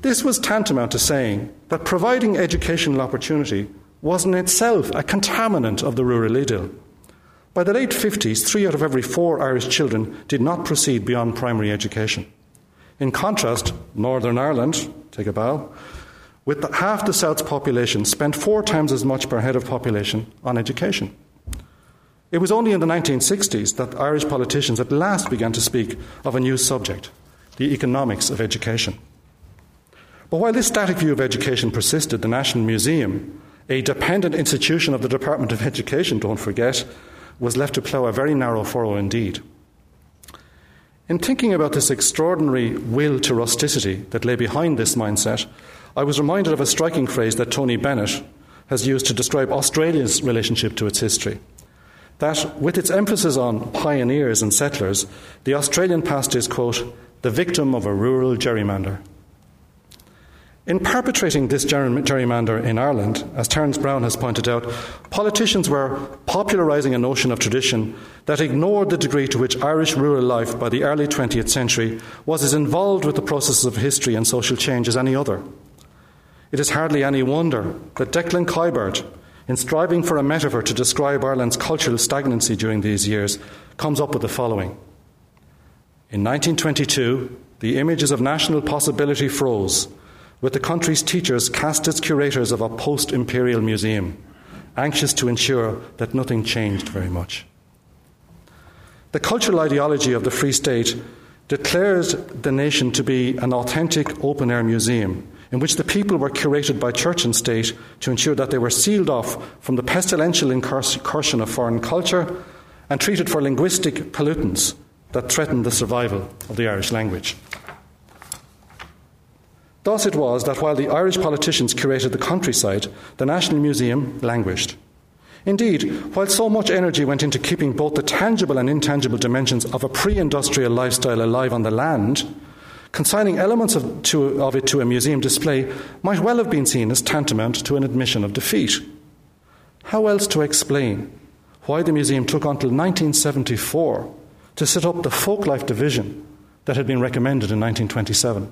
This was tantamount to saying that providing educational opportunity was in itself a contaminant of the rural idyll. By the late 50s, 3 out of every 4 Irish children did not proceed beyond primary education. In contrast, Northern Ireland, take a bow, with half the South's population, spent 4 times as much per head of population on education. It was only in the 1960s that Irish politicians at last began to speak of a new subject, the economics of education. But while this static view of education persisted, the National Museum, a dependent institution of the Department of Education, don't forget, was left to plough a very narrow furrow indeed. In thinking about this extraordinary will to rusticity that lay behind this mindset, I was reminded of a striking phrase that Tony Bennett has used to describe Australia's relationship to its history. That, with its emphasis on pioneers and settlers, the Australian past is, quote, the victim of a rural gerrymander. In perpetrating this gerrymander in Ireland, as Terence Brown has pointed out, politicians were popularising a notion of tradition that ignored the degree to which Irish rural life by the early 20th century was as involved with the processes of history and social change as any other. It is hardly any wonder that Declan Kiberd, in striving for a metaphor to describe Ireland's cultural stagnancy during these years, comes up with the following. In 1922, the images of national possibility froze, with the country's teachers cast as curators of a post-imperial museum, anxious to ensure that nothing changed very much. The cultural ideology of the Free State declared the nation to be an authentic open-air museum in which the people were curated by church and state to ensure that they were sealed off from the pestilential incursion of foreign culture and treated for linguistic pollutants that threatened the survival of the Irish language. Thus it was that while the Irish politicians curated the countryside, the National Museum languished. Indeed, while so much energy went into keeping both the tangible and intangible dimensions of a pre-industrial lifestyle alive on the land, consigning elements of it to a museum display might well have been seen as tantamount to an admission of defeat. How else to explain why the museum took until 1974 to set up the folklife division that had been recommended in 1927?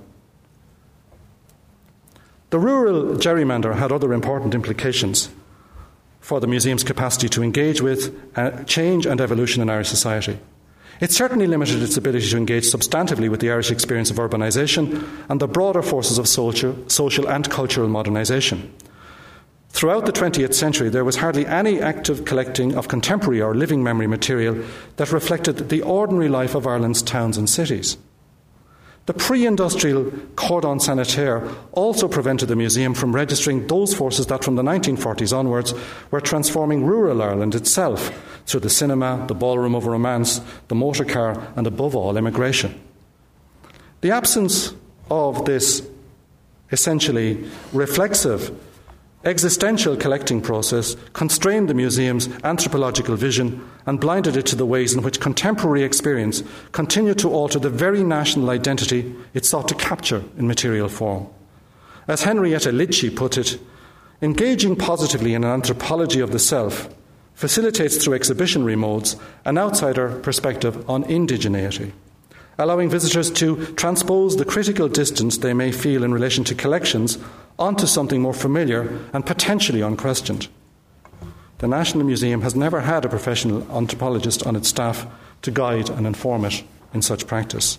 The rural gerrymander had other important implications for the museum's capacity to engage with change and evolution in Irish society. It certainly limited its ability to engage substantively with the Irish experience of urbanisation and the broader forces of social and cultural modernisation. Throughout the 20th century, there was hardly any active collecting of contemporary or living memory material that reflected the ordinary life of Ireland's towns and cities. The pre-industrial cordon sanitaire also prevented the museum from registering those forces that from the 1940s onwards were transforming rural Ireland itself through the cinema, the ballroom of romance, the motor car and above all immigration. The absence of this essentially reflexive existential collecting process constrained the museum's anthropological vision and blinded it to the ways in which contemporary experience continued to alter the very national identity it sought to capture in material form. As Henrietta Lidci put it, engaging positively in an anthropology of the self facilitates through exhibitionary modes an outsider perspective on indigeneity, allowing visitors to transpose the critical distance they may feel in relation to collections onto something more familiar and potentially unquestioned. The National Museum has never had a professional anthropologist on its staff to guide and inform it in such practice.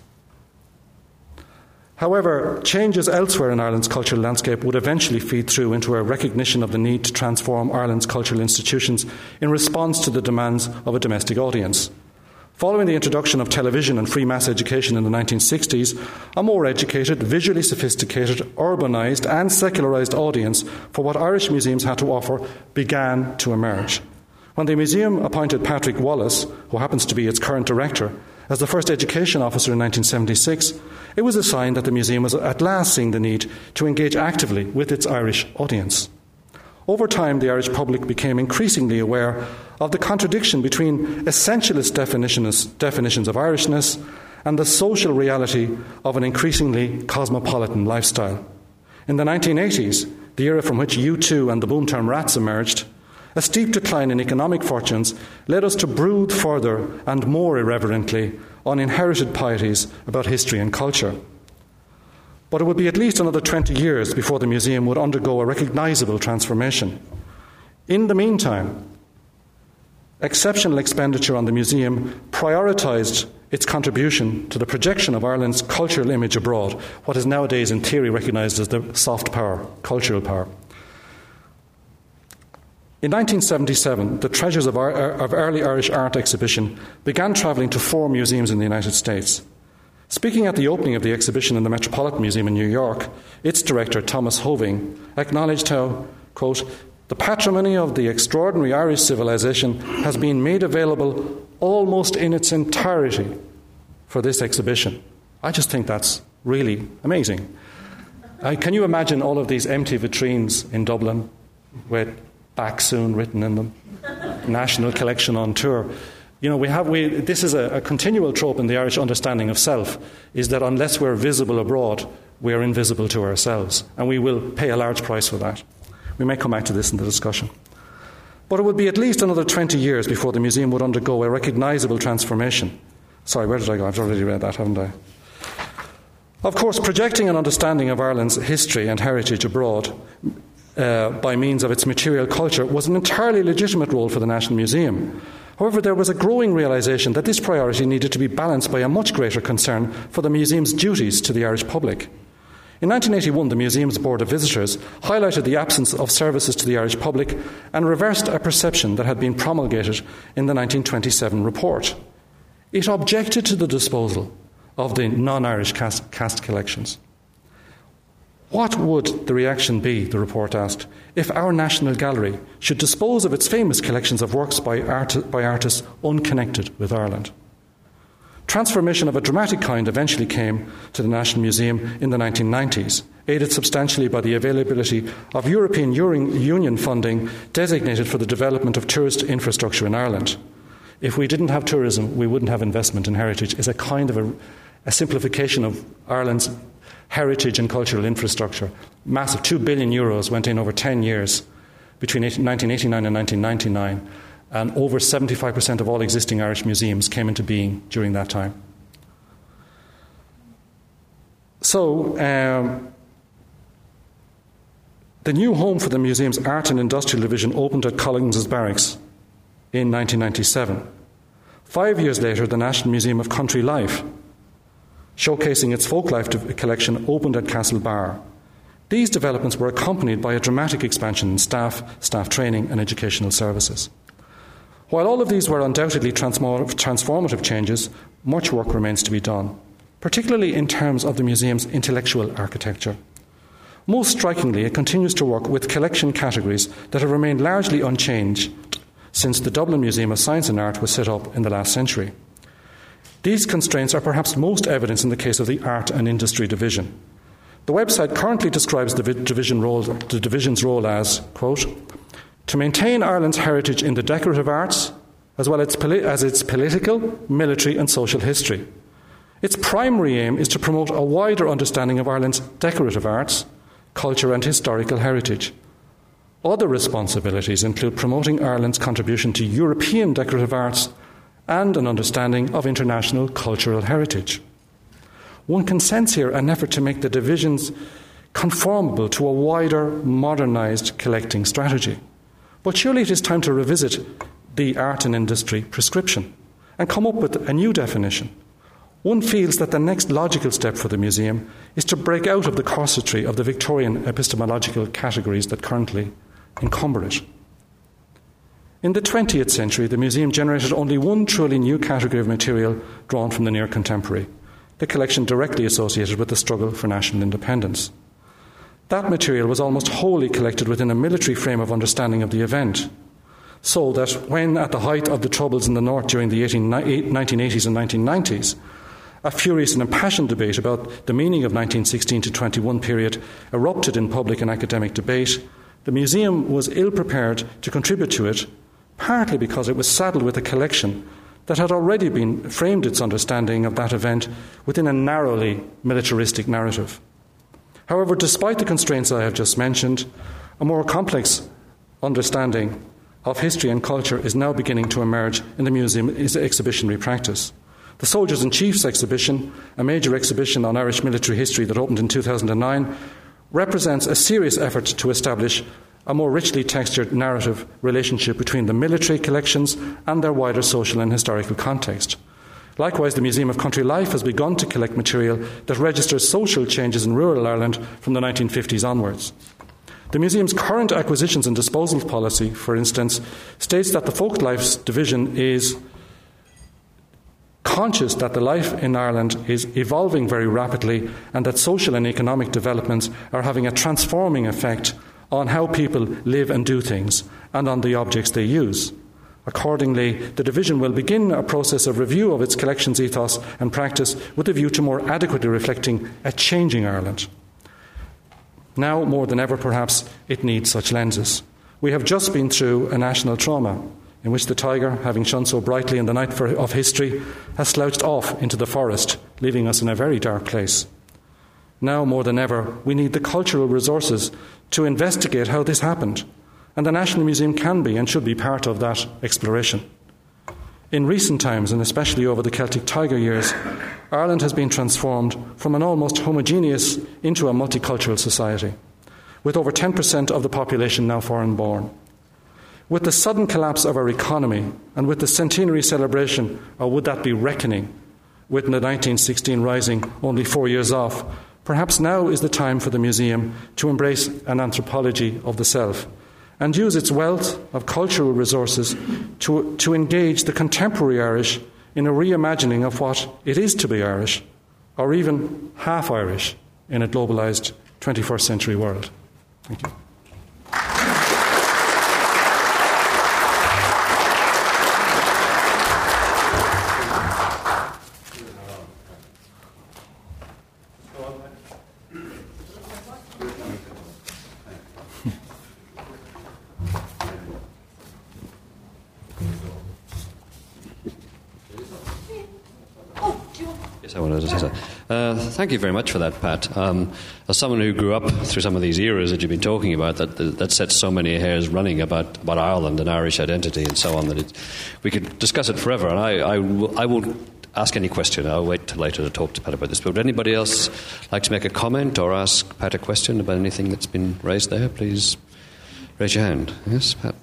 However, changes elsewhere in Ireland's cultural landscape would eventually feed through into a recognition of the need to transform Ireland's cultural institutions in response to the demands of a domestic audience. Following the introduction of television and free mass education in the 1960s, a more educated, visually sophisticated, urbanised and secularised audience for what Irish museums had to offer began to emerge. When the museum appointed Patrick Wallace, who happens to be its current director, as the first education officer in 1976, it was a sign that the museum was at last seeing the need to engage actively with its Irish audience. Over time, the Irish public became increasingly aware of the contradiction between essentialist definitions of Irishness and the social reality of an increasingly cosmopolitan lifestyle. In the 1980s, the era from which U2 and the boom term rats emerged, a steep decline in economic fortunes led us to brood further and more irreverently on inherited pieties about history and culture. But it would be at least another 20 years before the museum would undergo a recognisable transformation. In the meantime, exceptional expenditure on the museum prioritised its contribution to the projection of Ireland's cultural image abroad, what is nowadays in theory recognised as the soft power, cultural power. In 1977, the Treasures of Early Irish Art exhibition began travelling to 4 museums in the United States. Speaking at the opening of the exhibition in the Metropolitan Museum in New York, its director, Thomas Hoving, acknowledged how, quote, the patrimony of the extraordinary Irish civilization has been made available almost in its entirety for this exhibition. I just think that's really amazing. Can you imagine all of these empty vitrines in Dublin with "Back soon" written in them? National Collection on tour. You know, this is a continual trope in the Irish understanding of self, is that unless we're visible abroad, we are invisible to ourselves, and we will pay a large price for that. We may come back to this in the discussion. But it would be at least another 20 years before the museum would undergo a recognisable transformation. Sorry, where did I go? I've already read that, haven't I? Of course, projecting an understanding of Ireland's history and heritage abroad by means of its material culture was an entirely legitimate role for the National Museum. However, there was a growing realisation that this priority needed to be balanced by a much greater concern for the museum's duties to the Irish public. In 1981, the museum's Board of Visitors highlighted the absence of services to the Irish public and reversed a perception that had been promulgated in the 1927 report. It objected to the disposal of the non-Irish cast collections. What would the reaction be, the report asked, if our National Gallery should dispose of its famous collections of works by artists unconnected with Ireland? Transformation of a dramatic kind eventually came to the National Museum in the 1990s, aided substantially by the availability of European Union funding designated for the development of tourist infrastructure in Ireland. If we didn't have tourism, we wouldn't have investment in heritage. It's a kind of a simplification of Ireland's heritage and cultural infrastructure. Massive, €2 billion went in over 10 years between 1989 and 1999. And over 75% of all existing Irish museums came into being during that time. So, the new home for the museum's Art and Industrial Division opened at Collins's Barracks in 1997. 5 years later, the National Museum of Country Life, showcasing its folklife collection, opened at Castlebar. These developments were accompanied by a dramatic expansion in staff training and educational services. While all of these were undoubtedly transformative changes, much work remains to be done, particularly in terms of the museum's intellectual architecture. Most strikingly, it continues to work with collection categories that have remained largely unchanged since the Dublin Museum of Science and Art was set up in the last century. These constraints are perhaps most evident in the case of the Art and Industry Division. The website currently describes the division's role as, quote, to maintain Ireland's heritage in the decorative arts, as well as its political, military and social history. Its primary aim is to promote a wider understanding of Ireland's decorative arts, culture and historical heritage. Other responsibilities include promoting Ireland's contribution to European decorative arts and an understanding of international cultural heritage. One can sense here an effort to make the divisions conformable to a wider, modernised collecting strategy. But surely it is time to revisit the art and industry prescription and come up with a new definition. One feels that the next logical step for the museum is to break out of the corsetry of the Victorian epistemological categories that currently encumber it. In the 20th century, the museum generated only one truly new category of material drawn from the near contemporary, the collection directly associated with the struggle for national independence. That material was almost wholly collected within a military frame of understanding of the event, so that when, at the height of the troubles in the North during the 1980s and 1990s, a furious and impassioned debate about the meaning of 1916 to 21 period erupted in public and academic debate, the museum was ill-prepared to contribute to it, partly because it was saddled with a collection that had already been framed its understanding of that event within a narrowly militaristic narrative. However, despite the constraints I have just mentioned, a more complex understanding of history and culture is now beginning to emerge in the museum's exhibitionary practice. The Soldiers and Chiefs exhibition, a major exhibition on Irish military history that opened in 2009, represents a serious effort to establish a more richly textured narrative relationship between the military collections and their wider social and historical context. Likewise, the Museum of Country Life has begun to collect material that registers social changes in rural Ireland from the 1950s onwards. The museum's current acquisitions and disposals policy, for instance, states that the Folk Lives division is conscious that the life in Ireland is evolving very rapidly and that social and economic developments are having a transforming effect on how people live and do things and on the objects they use. Accordingly, the division will begin a process of review of its collections ethos and practice with a view to more adequately reflecting a changing Ireland. Now, more than ever, perhaps, it needs such lenses. We have just been through a national trauma in which the tiger, having shone so brightly in the night of history, has slouched off into the forest, leaving us in a very dark place. Now, more than ever, we need the cultural resources to investigate how this happened, and the National Museum can be and should be part of that exploration. In recent times, and especially over the Celtic Tiger years, Ireland has been transformed from an almost homogeneous into a multicultural society, with over 10% of the population now foreign-born. With the sudden collapse of our economy and with the centenary celebration, or would that be reckoning, with the 1916 Rising only 4 years off, perhaps now is the time for the museum to embrace an anthropology of the self and use its wealth of cultural resources to engage the contemporary Irish in a reimagining of what it is to be Irish, or even half Irish, in a globalised 21st century world. Thank you. Yes, I wanted to say so. Thank you very much for that, Pat. As someone who grew up through some of these eras that you've been talking about, that sets so many hairs running about Ireland and Irish identity and so on, that we could discuss it forever. And I won't ask any question. I'll wait till later to talk to Pat about this. But would anybody else like to make a comment or ask Pat a question about anything that's been raised there? Please raise your hand. Yes, Pat.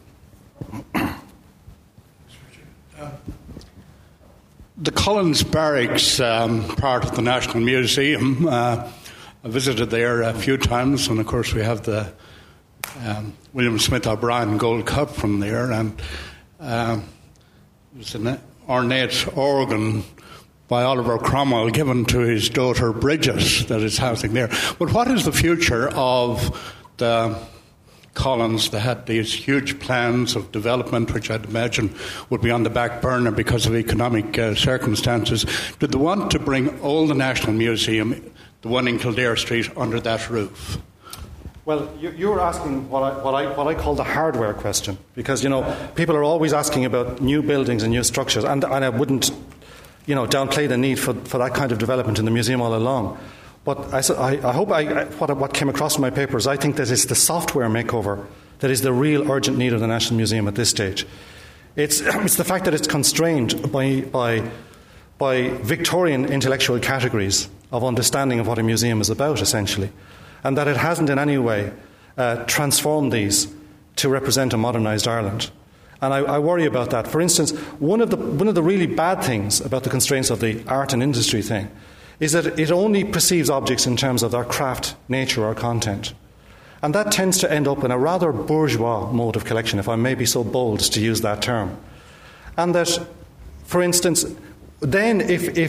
The Collins Barracks, part of the National Museum, I visited there a few times, and of course we have the William Smith O'Brien Gold Cup from there, and there's an ornate organ by Oliver Cromwell given to his daughter Bridget that is housing there. But what is the future of the Collins? They had these huge plans of development, which I'd imagine would be on the back burner because of economic circumstances. Did they want to bring all the National Museum, the one in Kildare Street, under that roof? Well, you were asking what I call the hardware question, because, people are always asking about new buildings and new structures, and I wouldn't, downplay the need for that kind of development in the museum all along. But I hope what came across in my papers, I think that it's the software makeover that is the real urgent need of the National Museum at this stage. It's the fact that it's constrained by Victorian intellectual categories of understanding of what a museum is about, essentially, and that it hasn't in any way transformed these to represent a modernised Ireland. And I worry about that. For instance, one of the really bad things about the constraints of the art and industry thing is that it only perceives objects in terms of their craft, nature or content. And that tends to end up in a rather bourgeois mode of collection, if I may be so bold as to use that term. And that, for instance, then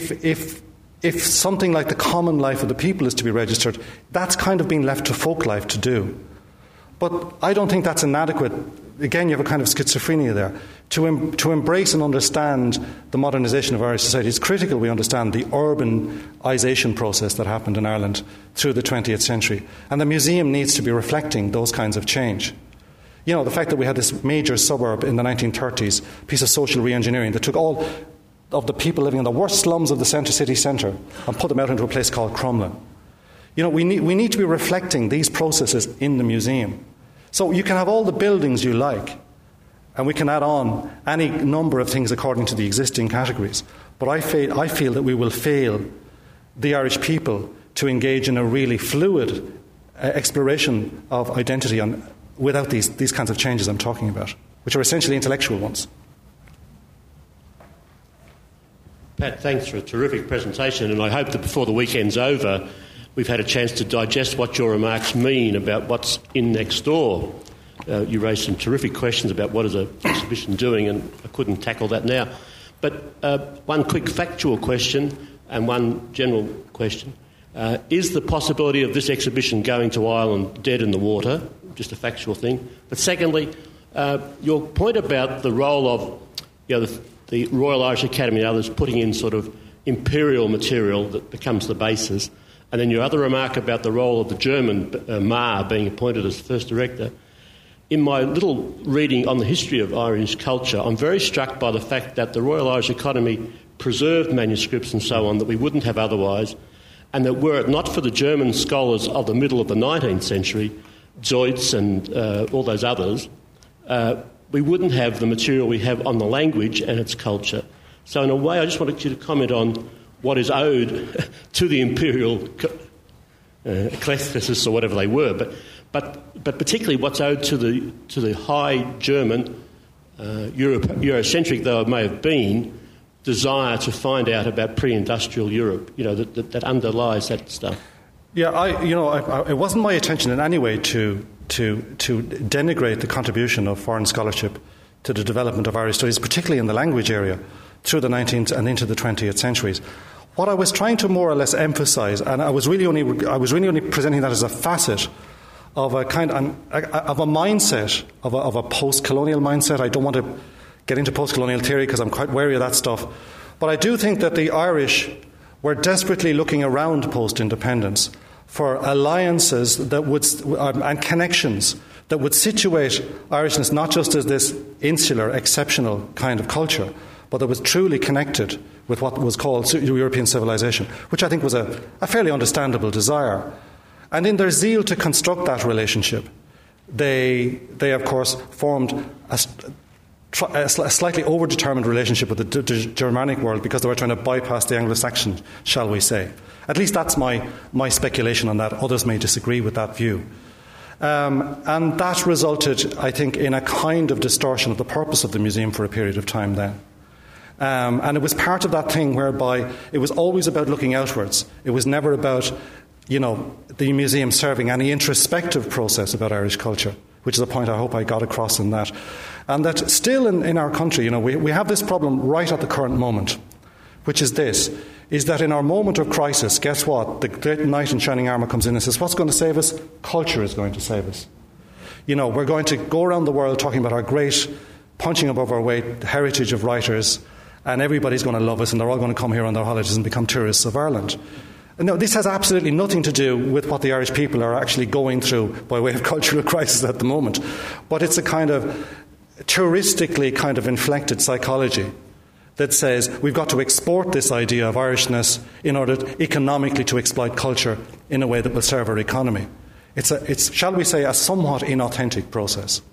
if something like the common life of the people is to be registered, that's kind of being left to folk life to do. But I don't think that's inadequate. Again, you have a kind of schizophrenia there. To embrace and understand the modernisation of Irish society, it's critical we understand the urbanisation process that happened in Ireland through the 20th century. And the museum needs to be reflecting those kinds of change. The fact that we had this major suburb in the 1930s, piece of social re-engineering that took all of the people living in the worst slums of the city centre and put them out into a place called Crumlin. We need to be reflecting these processes in the museum. So you can have all the buildings you like, And we can add on any number of things according to the existing categories. But I feel that we will fail the Irish people to engage in a really fluid exploration of identity without these kinds of changes I'm talking about, which are essentially intellectual ones. Pat, thanks for a terrific presentation, and I hope that before the weekend's over, we've had a chance to digest what your remarks mean about what's in next door. You raised some terrific questions about what is an exhibition doing, and I couldn't tackle that now. But one quick factual question and one general question. Is the possibility of this exhibition going to Ireland dead in the water? Just a factual thing. But secondly, your point about the role of the Royal Irish Academy and others putting in sort of imperial material that becomes the basis, and then your other remark about the role of the German Maher being appointed as first director. In my little reading on the history of Irish culture, I'm very struck by the fact that the Royal Irish Academy preserved manuscripts and so on that we wouldn't have otherwise, and that were it not for the German scholars of the middle of the 19th century, Zeutz and all those others, we wouldn't have the material we have on the language and its culture. So in a way, I just wanted you to comment on what is owed to the imperial ecclesiastics or whatever they were, but particularly what's owed to the high German, Eurocentric though it may have been, desire to find out about pre-industrial Europe, that underlies that stuff. Yeah, it wasn't my intention in any way to denigrate the contribution of foreign scholarship to the development of Irish studies, particularly in the language area, through the 19th and into the 20th centuries. What I was trying to more or less emphasise, and I was really only presenting that as a facet of a kind of a mindset, of a post-colonial mindset. I don't want to get into post-colonial theory because I'm quite wary of that stuff. But I do think that the Irish were desperately looking around post-independence for alliances that would and connections that would situate Irishness not just as this insular, exceptional kind of culture, but that was truly connected with what was called European civilization, which I think was a fairly understandable desire. And in their zeal to construct that relationship, they of course, formed a slightly overdetermined relationship with the Germanic world because they were trying to bypass the Anglo-Saxon, shall we say. At least that's my speculation on that. Others may disagree with that view. And that resulted, I think, in a kind of distortion of the purpose of the museum for a period of time then. And it was part of that thing whereby it was always about looking outwards. It was never about, the museum serving any introspective process about Irish culture, which is a point I hope I got across in that. And that still in our country, we have this problem right at the current moment, which is this, is that in our moment of crisis, guess what? The great knight in shining armour comes in and says, what's going to save us? Culture is going to save us. We're going to go around the world talking about our great, punching above our weight, heritage of writers, and everybody's going to love us, and they're all going to come here on their holidays and become tourists of Ireland. No, this has absolutely nothing to do with what the Irish people are actually going through by way of cultural crisis at the moment. But it's a kind of touristically kind of inflected psychology that says we've got to export this idea of Irishness in order economically to exploit culture in a way that will serve our economy. It's shall we say, a somewhat inauthentic process.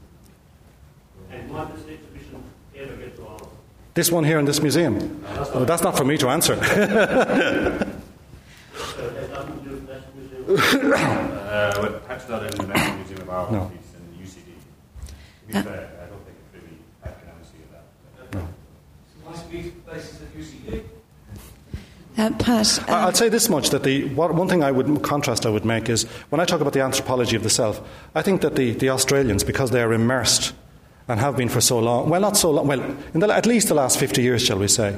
And might this exhibition ever get to Ireland? This one here in this museum? That's not for me to answer. Well, perhaps not in the National Museum of Ireland, No. it's in UCD. To be fair, I don't think it's really Pat can answer you that. No. Must be places at UCD. Pat, I'll say this much, that one thing I would make is, when I talk about the anthropology of the self, I think that the Australians, because they are immersed and have been for so long, well, not so long, well, at least the last 50 years, shall we say,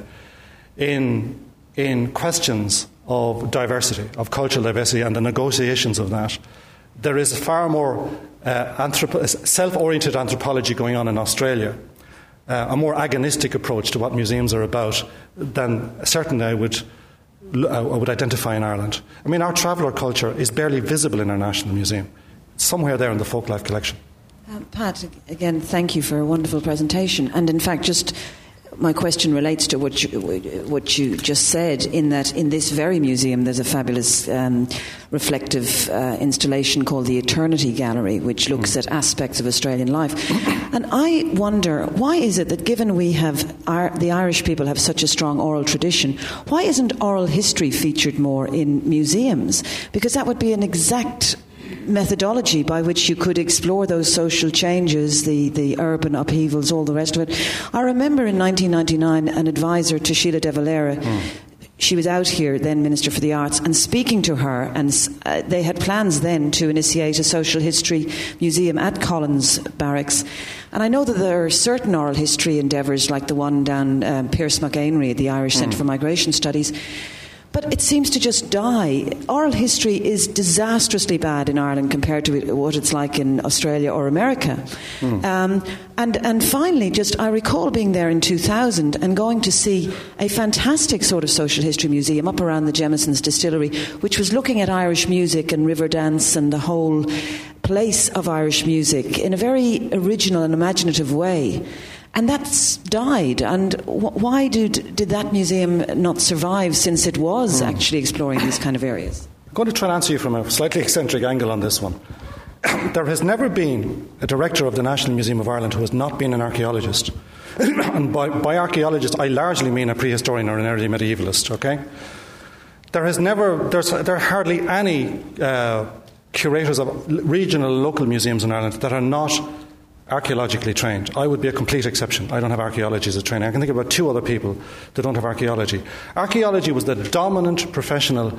in questions of diversity, of cultural diversity and the negotiations of that, there is far more self-oriented anthropology going on in Australia, a more agonistic approach to what museums are about than certainly I would identify in Ireland. I mean, our traveller culture is barely visible in our National Museum. It's somewhere there in the Folklife collection. Pat, again, thank you for a wonderful presentation. And in fact, just my question relates to what you just said, in that in this very museum there's a fabulous reflective installation called the Eternity Gallery, which looks at aspects of Australian life. And I wonder, why is it that given we have the Irish people have such a strong oral tradition, why isn't oral history featured more in museums? Because that would be an exact methodology by which you could explore those social changes, the urban upheavals, all the rest of it. I remember in 1999 an advisor to Sheila de Valera, she was out here, then Minister for the Arts, and speaking to her, and they had plans then to initiate a social history museum at Collins Barracks. And I know that there are certain oral history endeavours, like the one down Pierce McAinry at the Irish Centre for Migration Studies, but it seems to just die. Oral history is disastrously bad in Ireland compared to what it's like in Australia or America. And finally, I recall being there in 2000 and going to see a fantastic sort of social history museum up around the Jemieson's distillery, which was looking at Irish music and river dance and the whole place of Irish music in a very original and imaginative way. And that's died. And why did that museum not survive, since it was actually exploring these kind of areas? I'm going to try and answer you from a slightly eccentric angle on this one. There has never been a director of the National Museum of Ireland who has not been an archaeologist. And by archaeologist, I largely mean a prehistorian or an early medievalist, okay? There are hardly any curators of regional and local museums in Ireland that are not archaeologically trained. I would be a complete exception. I don't have archaeology as a training. I can think about two other people that don't have archaeology. Archaeology was the dominant professional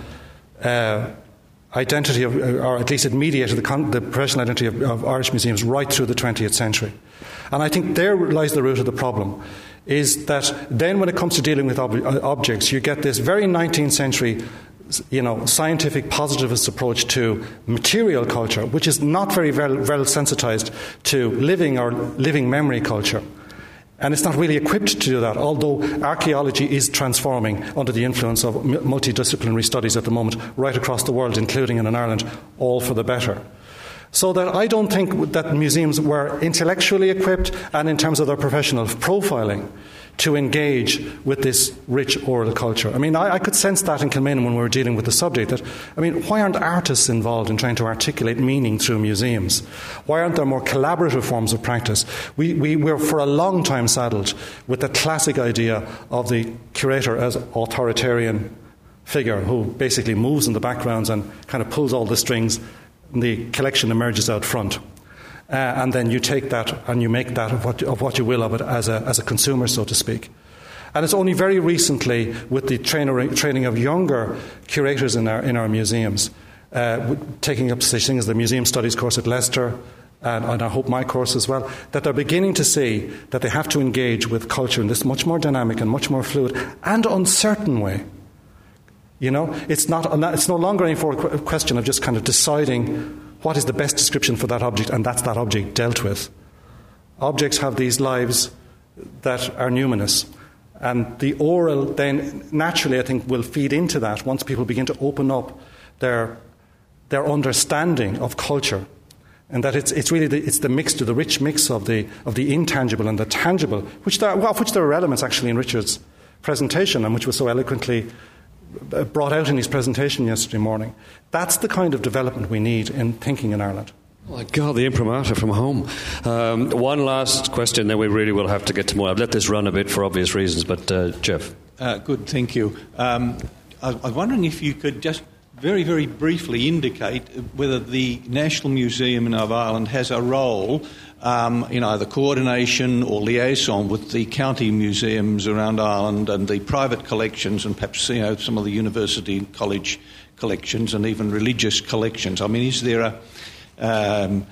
identity of, or at least it mediated the professional identity of Irish museums right through the 20th century. And I think there lies the root of the problem, is that then when it comes to dealing with objects, you get this very 19th century scientific positivist approach to material culture, which is not very well sensitized to living memory culture. And it's not really equipped to do that, although archaeology is transforming under the influence of multidisciplinary studies at the moment right across the world, including in Ireland, all for the better. So that I don't think that museums were intellectually equipped and in terms of their professional profiling to engage with this rich oral culture. I mean, I could sense that in Kilmainham when we were dealing with the subject, that, why aren't artists involved in trying to articulate meaning through museums? Why aren't there more collaborative forms of practice? We were for a long time saddled with the classic idea of the curator as authoritarian figure who basically moves in the backgrounds and kind of pulls all the strings, and the collection emerges out front. And then you take that and you make that of what you will of it as a consumer, so to speak. And it's only very recently, with the training of younger curators in our museums, taking up such things as the Museum Studies course at Leicester, and I hope my course as well, that they're beginning to see that they have to engage with culture in this much more dynamic and much more fluid and uncertain way. It's no longer any question of just kind of deciding what is the best description for that object, and that's that object dealt with. Objects have these lives that are numinous, and the oral then naturally, I think, will feed into that once people begin to open up their understanding of culture, and that it's really the rich mix of the intangible and the tangible, of which there are elements actually in Richard's presentation, and which was so eloquently brought out in his presentation yesterday morning. That's the kind of development we need in thinking in Ireland. Oh my God, the imprimatur from home. One last question, then we really will have to get to more. I've let this run a bit for obvious reasons, but Jeff. Good, thank you. I was wondering if you could just very, very briefly indicate whether the National Museum of Ireland has a role in either coordination or liaison with the county museums around Ireland and the private collections, and perhaps some of the university and college collections and even religious collections. I mean, is there an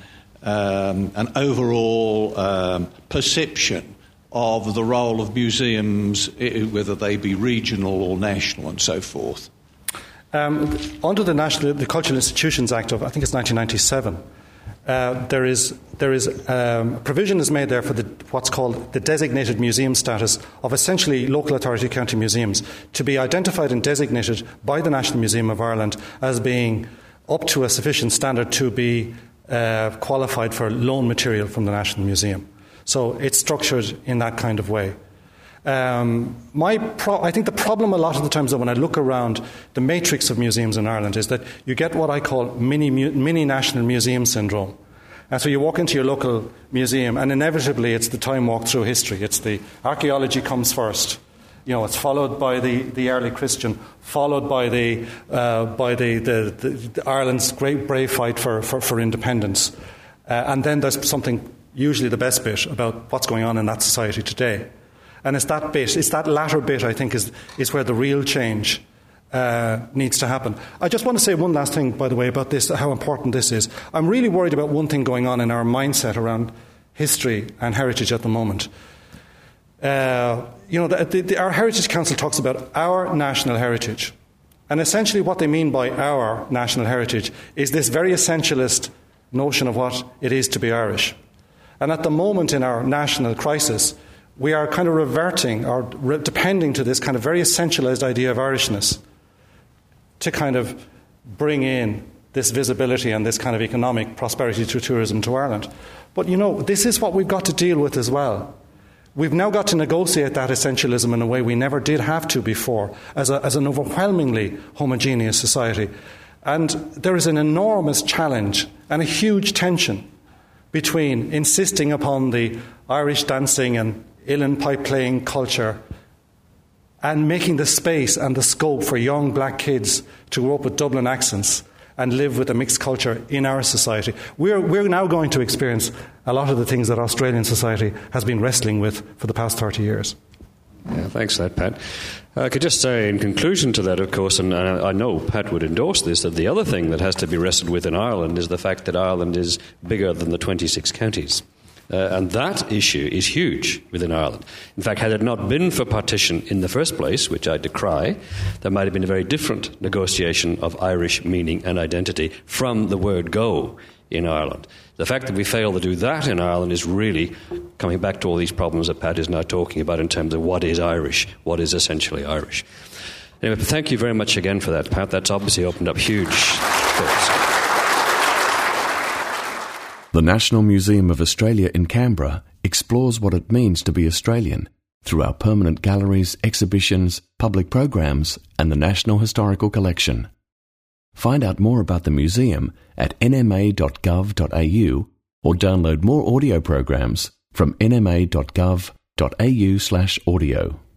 overall perception of the role of museums, whether they be regional or national and so forth? Under the Cultural Institutions Act of, I think it's 1997, there is provision is made there for what's called the designated museum status of essentially local authority county museums to be identified and designated by the National Museum of Ireland as being up to a sufficient standard to be qualified for loan material from the National Museum. So it's structured in that kind of way. I think the problem a lot of the times, though, when I look around the matrix of museums in Ireland, is that you get what I call mini national museum syndrome. And so you walk into your local museum, and inevitably it's the time walk through history. It's the archaeology comes first. It's followed by the early Christian, followed by the Ireland's great brave fight for independence, and then there's something, usually the best bit, about what's going on in that society today. And it's that latter bit, I think, is where the real change needs to happen. I just want to say one last thing, by the way, about this, how important this is. I'm really worried about one thing going on in our mindset around history and heritage at the moment. Our Heritage Council talks about our national heritage. And essentially what they mean by our national heritage is this very essentialist notion of what it is to be Irish. And at the moment in our national crisis, we are kind of reverting or depending to this kind of very essentialized idea of Irishness to kind of bring in this visibility and this kind of economic prosperity through tourism to Ireland. But, this is what we've got to deal with as well. We've now got to negotiate that essentialism in a way we never did have to before, as an overwhelmingly homogeneous society. And there is an enormous challenge and a huge tension between insisting upon the Irish dancing and uilleann pipe playing culture and making the space and the scope for young black kids to grow up with Dublin accents and live with a mixed culture in our society. We're now going to experience a lot of the things that Australian society has been wrestling with for the past 30 years. Yeah, thanks for that, Pat. I could just say in conclusion to that, of course, and I know Pat would endorse this, that the other thing that has to be wrestled with in Ireland is the fact that Ireland is bigger than the 26 counties. And that issue is huge within Ireland. In fact, had it not been for partition in the first place, which I decry, there might have been a very different negotiation of Irish meaning and identity from the word go in Ireland. The fact that we fail to do that in Ireland is really coming back to all these problems that Pat is now talking about in terms of what is Irish, what is essentially Irish. Anyway, thank you very much again for that, Pat. That's obviously opened up huge thoughts. The National Museum of Australia in Canberra explores what it means to be Australian through our permanent galleries, exhibitions, public programs, and the National Historical Collection. Find out more about the museum at nma.gov.au or download more audio programs from nma.gov.au/audio.